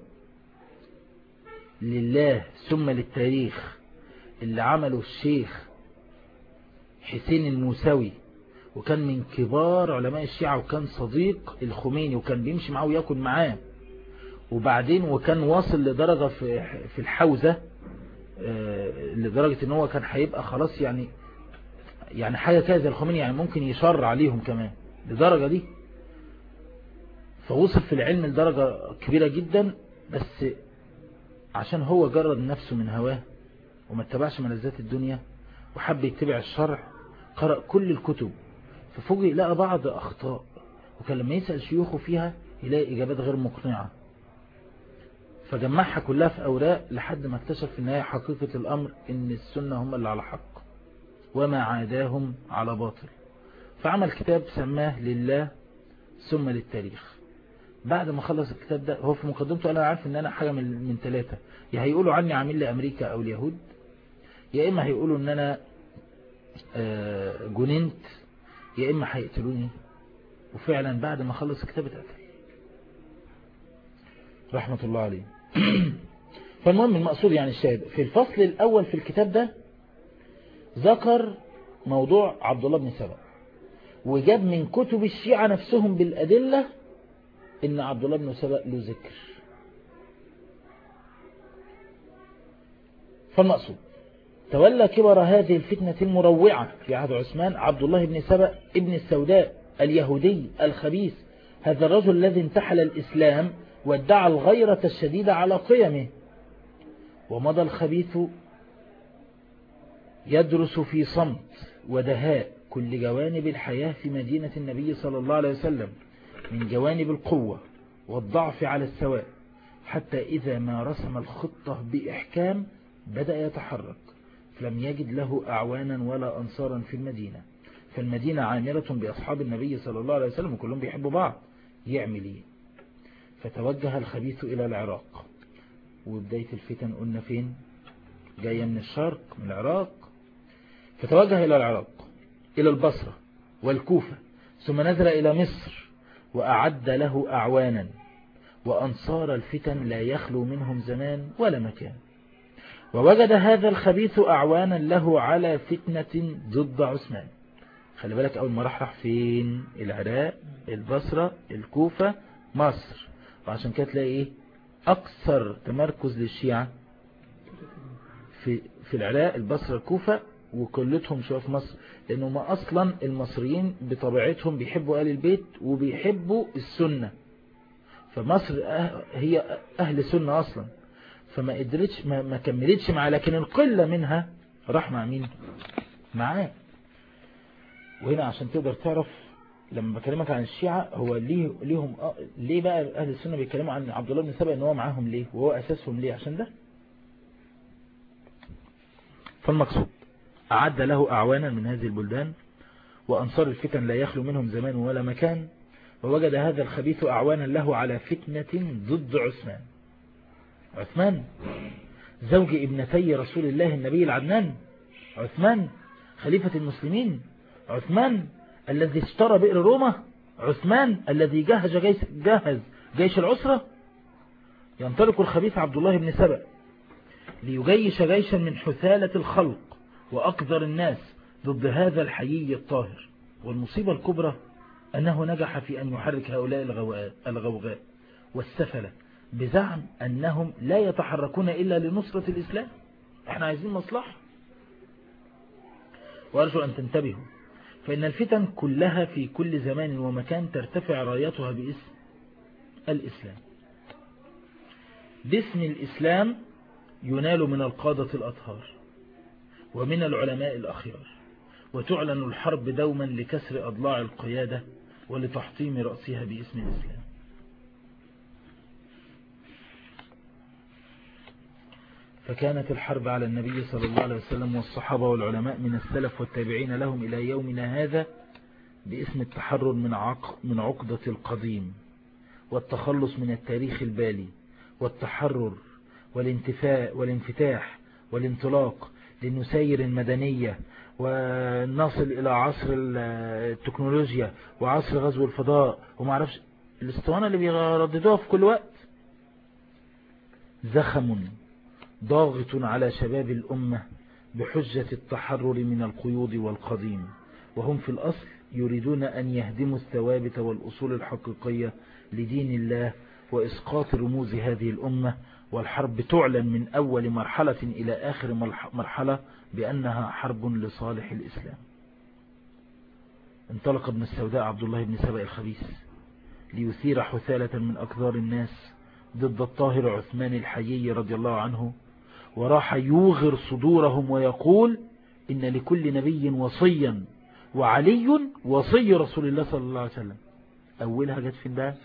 لله ثم للتاريخ اللي عمله الشيخ حسين الموسوي، وكان من كبار علماء الشيعة وكان صديق الخميني وكان بيمشي معاه ويأكل معاه، وبعدين وكان واصل لدرجة في الحوزة لدرجة ان هو كان هيبقى خلاص يعني حاجة كده زي الخميني، يعني ممكن يشر عليهم كمان لدرجة دي. فوصل في العلم لدرجة كبيرة جدا، بس عشان هو جرد نفسه من هواه وما اتبعش ملذات الدنيا وحب يتبع الشرع، قرأ كل الكتب ففوجئ لقى بعض أخطاء، وكان لما يسأل شيوخه فيها يلاقي إجابات غير مقنعة، فجمعها كلها في أوراق لحد ما اكتشف في النهاية حقيقة الأمر إن السنة هم اللي على حق وما عاداهم على باطل. فعمل كتاب سماه لله ثم للتاريخ. بعد ما خلص الكتاب ده هو في مقدمته أنا عارف إن أنا حاجة من ثلاثة، يا هيقولوا عني عامل لأمريكا أو اليهود، يا إما هيقولوا إن أنا جننت، يا إما هيقتلوني. وفعلا بعد ما خلص الكتاب اتقتل رحمة الله عليه. فالمهم المقصود يعني الشاهد في الفصل الأول في الكتاب ده ذكر موضوع عبد الله بن سبأ، وجاب من كتب الشيعة نفسهم بالأدلة إن عبد الله بن سبأ له ذكر. فالمقصود تولى كبر هذه الفتنة المروعة في عهد عثمان عبد الله بن سبأ ابن السوداء اليهودي الخبيث، هذا الرجل الذي انتحل الإسلام وادعى الغيرة الشديدة على قيمه. ومضى الخبيث يدرس في صمت ودهاء كل جوانب الحياة في مدينة النبي صلى الله عليه وسلم من جوانب القوة والضعف على السواء، حتى إذا ما رسم الخطة بإحكام بدأ يتحرك، فلم يجد له أعوانا ولا أنصارا في المدينة، فالمدينة عامرة بأصحاب النبي صلى الله عليه وسلم وكلهم بيحبوا بعض. يعمل ايه؟ فتوجه الخبيث إلى العراق. وبداية الفتن قلنا فين؟ جاية من الشرق من العراق. فتوجه إلى العراق، إلى البصرة والكوفة، ثم نزل إلى مصر وأعد له أعوانا وأنصار الفتن لا يخلو منهم زمان ولا مكان. ووجد هذا الخبيث أعوانا له على فتنة ضد عثمان. خلي بالك أول ما راح فين؟ العراق، البصرة، الكوفة، مصر. وعشان كده تلاقي إيه؟ أكثر تمركز للشيعة في العراق، البصرة، الكوفة، وكلتهم شوية في مصر، لأنهم أصلا المصريين بطبيعتهم بيحبوا آل البيت وبيحبوا السنة. فمصر هي أهل سنة أصلا، فما قدرتش ما كملتش معاه، لكن القلة منها راح مع مين؟ معاه. وهنا عشان تقدر تعرف لما بكلمك عن الشيعة هو ليهم ليه بقى أهل السنة بيتكلموا عن عبد الله بن سبأ ان هو معاهم ليه وهو أساسهم ليه؟ عشان ده. فالمقصود أعد له أعوانا من هذه البلدان وأنصار الفتن لا يخلو منهم زمان ولا مكان. ووجد هذا الخبيث أعوانا له على فتنة ضد عثمان زوج ابنتي رسول الله النبي العدنان، عثمان خليفة المسلمين، عثمان الذي اشترى بئر روما، عثمان الذي جهز جيش العسرة. ينطلق الخبيث عبد الله بن سبأ ليجيش جيشا من حثالة الخلق وأقذر الناس ضد هذا الحيي الطاهر. والمصيبة الكبرى أنه نجح في أن يحرك هؤلاء الغوغاء والسفلة بزعم أنهم لا يتحركون إلا لنصرة الإسلام، احنا عايزين مصلحة. وأرجو أن تنتبهوا، فإن الفتن كلها في كل زمان ومكان ترتفع رايتها باسم الإسلام. باسم الإسلام ينال من القادة الأطهار ومن العلماء الأخيار، وتعلن الحرب دوما لكسر أضلاع القيادة ولتحطيم رأسها باسم الإسلام. فكانت الحرب على النبي صلى الله عليه وسلم والصحابة والعلماء من السلف والتابعين لهم إلى يومنا هذا باسم التحرر من عقدة القديم، والتخلص من التاريخ البالي، والتحرر والانفتاح والانطلاق للنسير المدنية، ونصل إلى عصر التكنولوجيا وعصر غزو الفضاء ومعرفش الاسطوانة اللي بيرددوها في كل وقت. زخم ضاغط على شباب الأمة بحجة التحرر من القيود والقديم، وهم في الأصل يريدون أن يهدموا الثوابت والأصول الحقيقية لدين الله وإسقاط رموز هذه الأمة. والحرب تعلن من أول مرحلة إلى آخر مرحلة بأنها حرب لصالح الإسلام. انطلق ابن السوداء عبد الله بن سبأ الخبيث ليثير حثالة من أكثر الناس ضد الطاهر عثمان الحيي رضي الله عنه، وراح يوغر صدورهم ويقول إن لكل نبي وصيا وعلي وصي رسول الله صلى الله عليه وسلم. أولها جت في الباب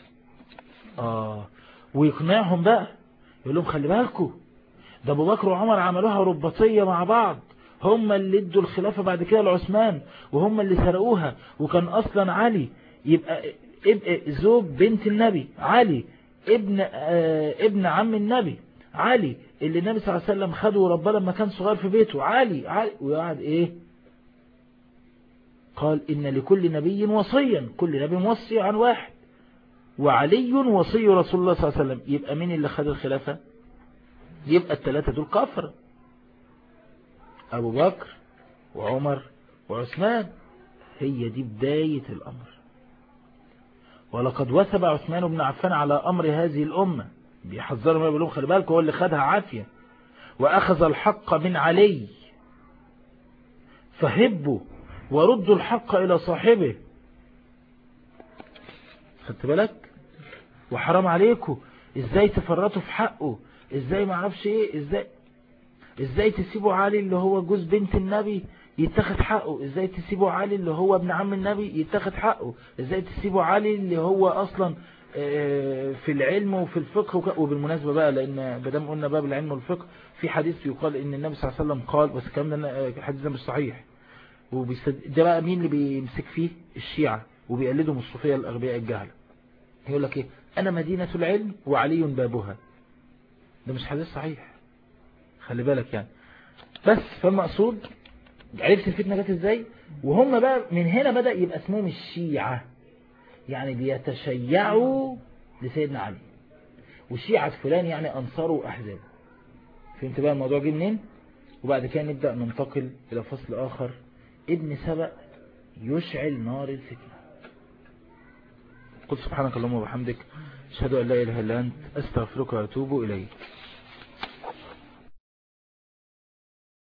ويقنعهم بقى، يقول لهم خلي بالكم ده أبو بكر وعمر عملوها رباطية مع بعض، هم اللي ادوا الخلافة بعد كده لعثمان وهم اللي سرقوها، وكان أصلا علي يبقى زوج بنت النبي، علي ابن عم النبي، علي اللي النبي صلى الله عليه وسلم خده ورباه لما كان صغير في بيته، علي وقعد ايه؟ قال إن لكل نبي وصيا، كل نبي موصي عن واحد، وعلي وصي رسول الله صلى الله عليه وسلم. يبقى مين اللي خد الخلافة؟ يبقى الثلاثة دول كفر، أبو بكر وعمر وعثمان. هي دي بداية الأمر. ولقد وثب عثمان بن عفان على أمر هذه الأمة، بيحذرهم يقول لهم خلي بالكم، هو اللي خدها عافية، وأخذ الحق من علي فهبوا وردوا الحق إلى صاحبه. خدت بالك؟ وحرام عليكم ازاي تفرطوا في حقه، ازاي ما اعرفش ايه، ازاي تسيبوا علي اللي هو جوز بنت النبي يتاخد حقه، ازاي تسيبوا علي اللي هو ابن عم النبي يتاخد حقه، ازاي تسيبوا علي اللي هو اصلا في العلم وفي الفقه. وبالمناسبة بقى، لان بدام قلنا باب العلم والفقه، في حديث يقال ان النبي صلى الله عليه وسلم قال، بس الكلام ده الحديث ده مش صحيح، ده بقى مين اللي بيمسك فيه؟ الشيعة، وبيقلدهم الصوفية الأغبياء الجهلة. يقول لك ايه؟ انا مدينة العلم وعلي بابها. ده مش حديث صحيح، خلي بالك يعني. بس فالمقصود عرفت الفتنة جت ازاي؟ وهم بقى من هنا بدأ يبقى اسمهم الشيعة، يعني بيتشيعوا لسيدنا علي، وشيعة فلان يعني انصاره واحزابه. فهمت بقى الموضوع جه منين؟ وبعد كده نبدأ ننتقل الى فصل اخر، ابن سبأ يشعل نار الفتنة. قل سبحانك اللهم وبحمدك، اشهد ان لا اله الا انت، استغفرك واتوب اليك.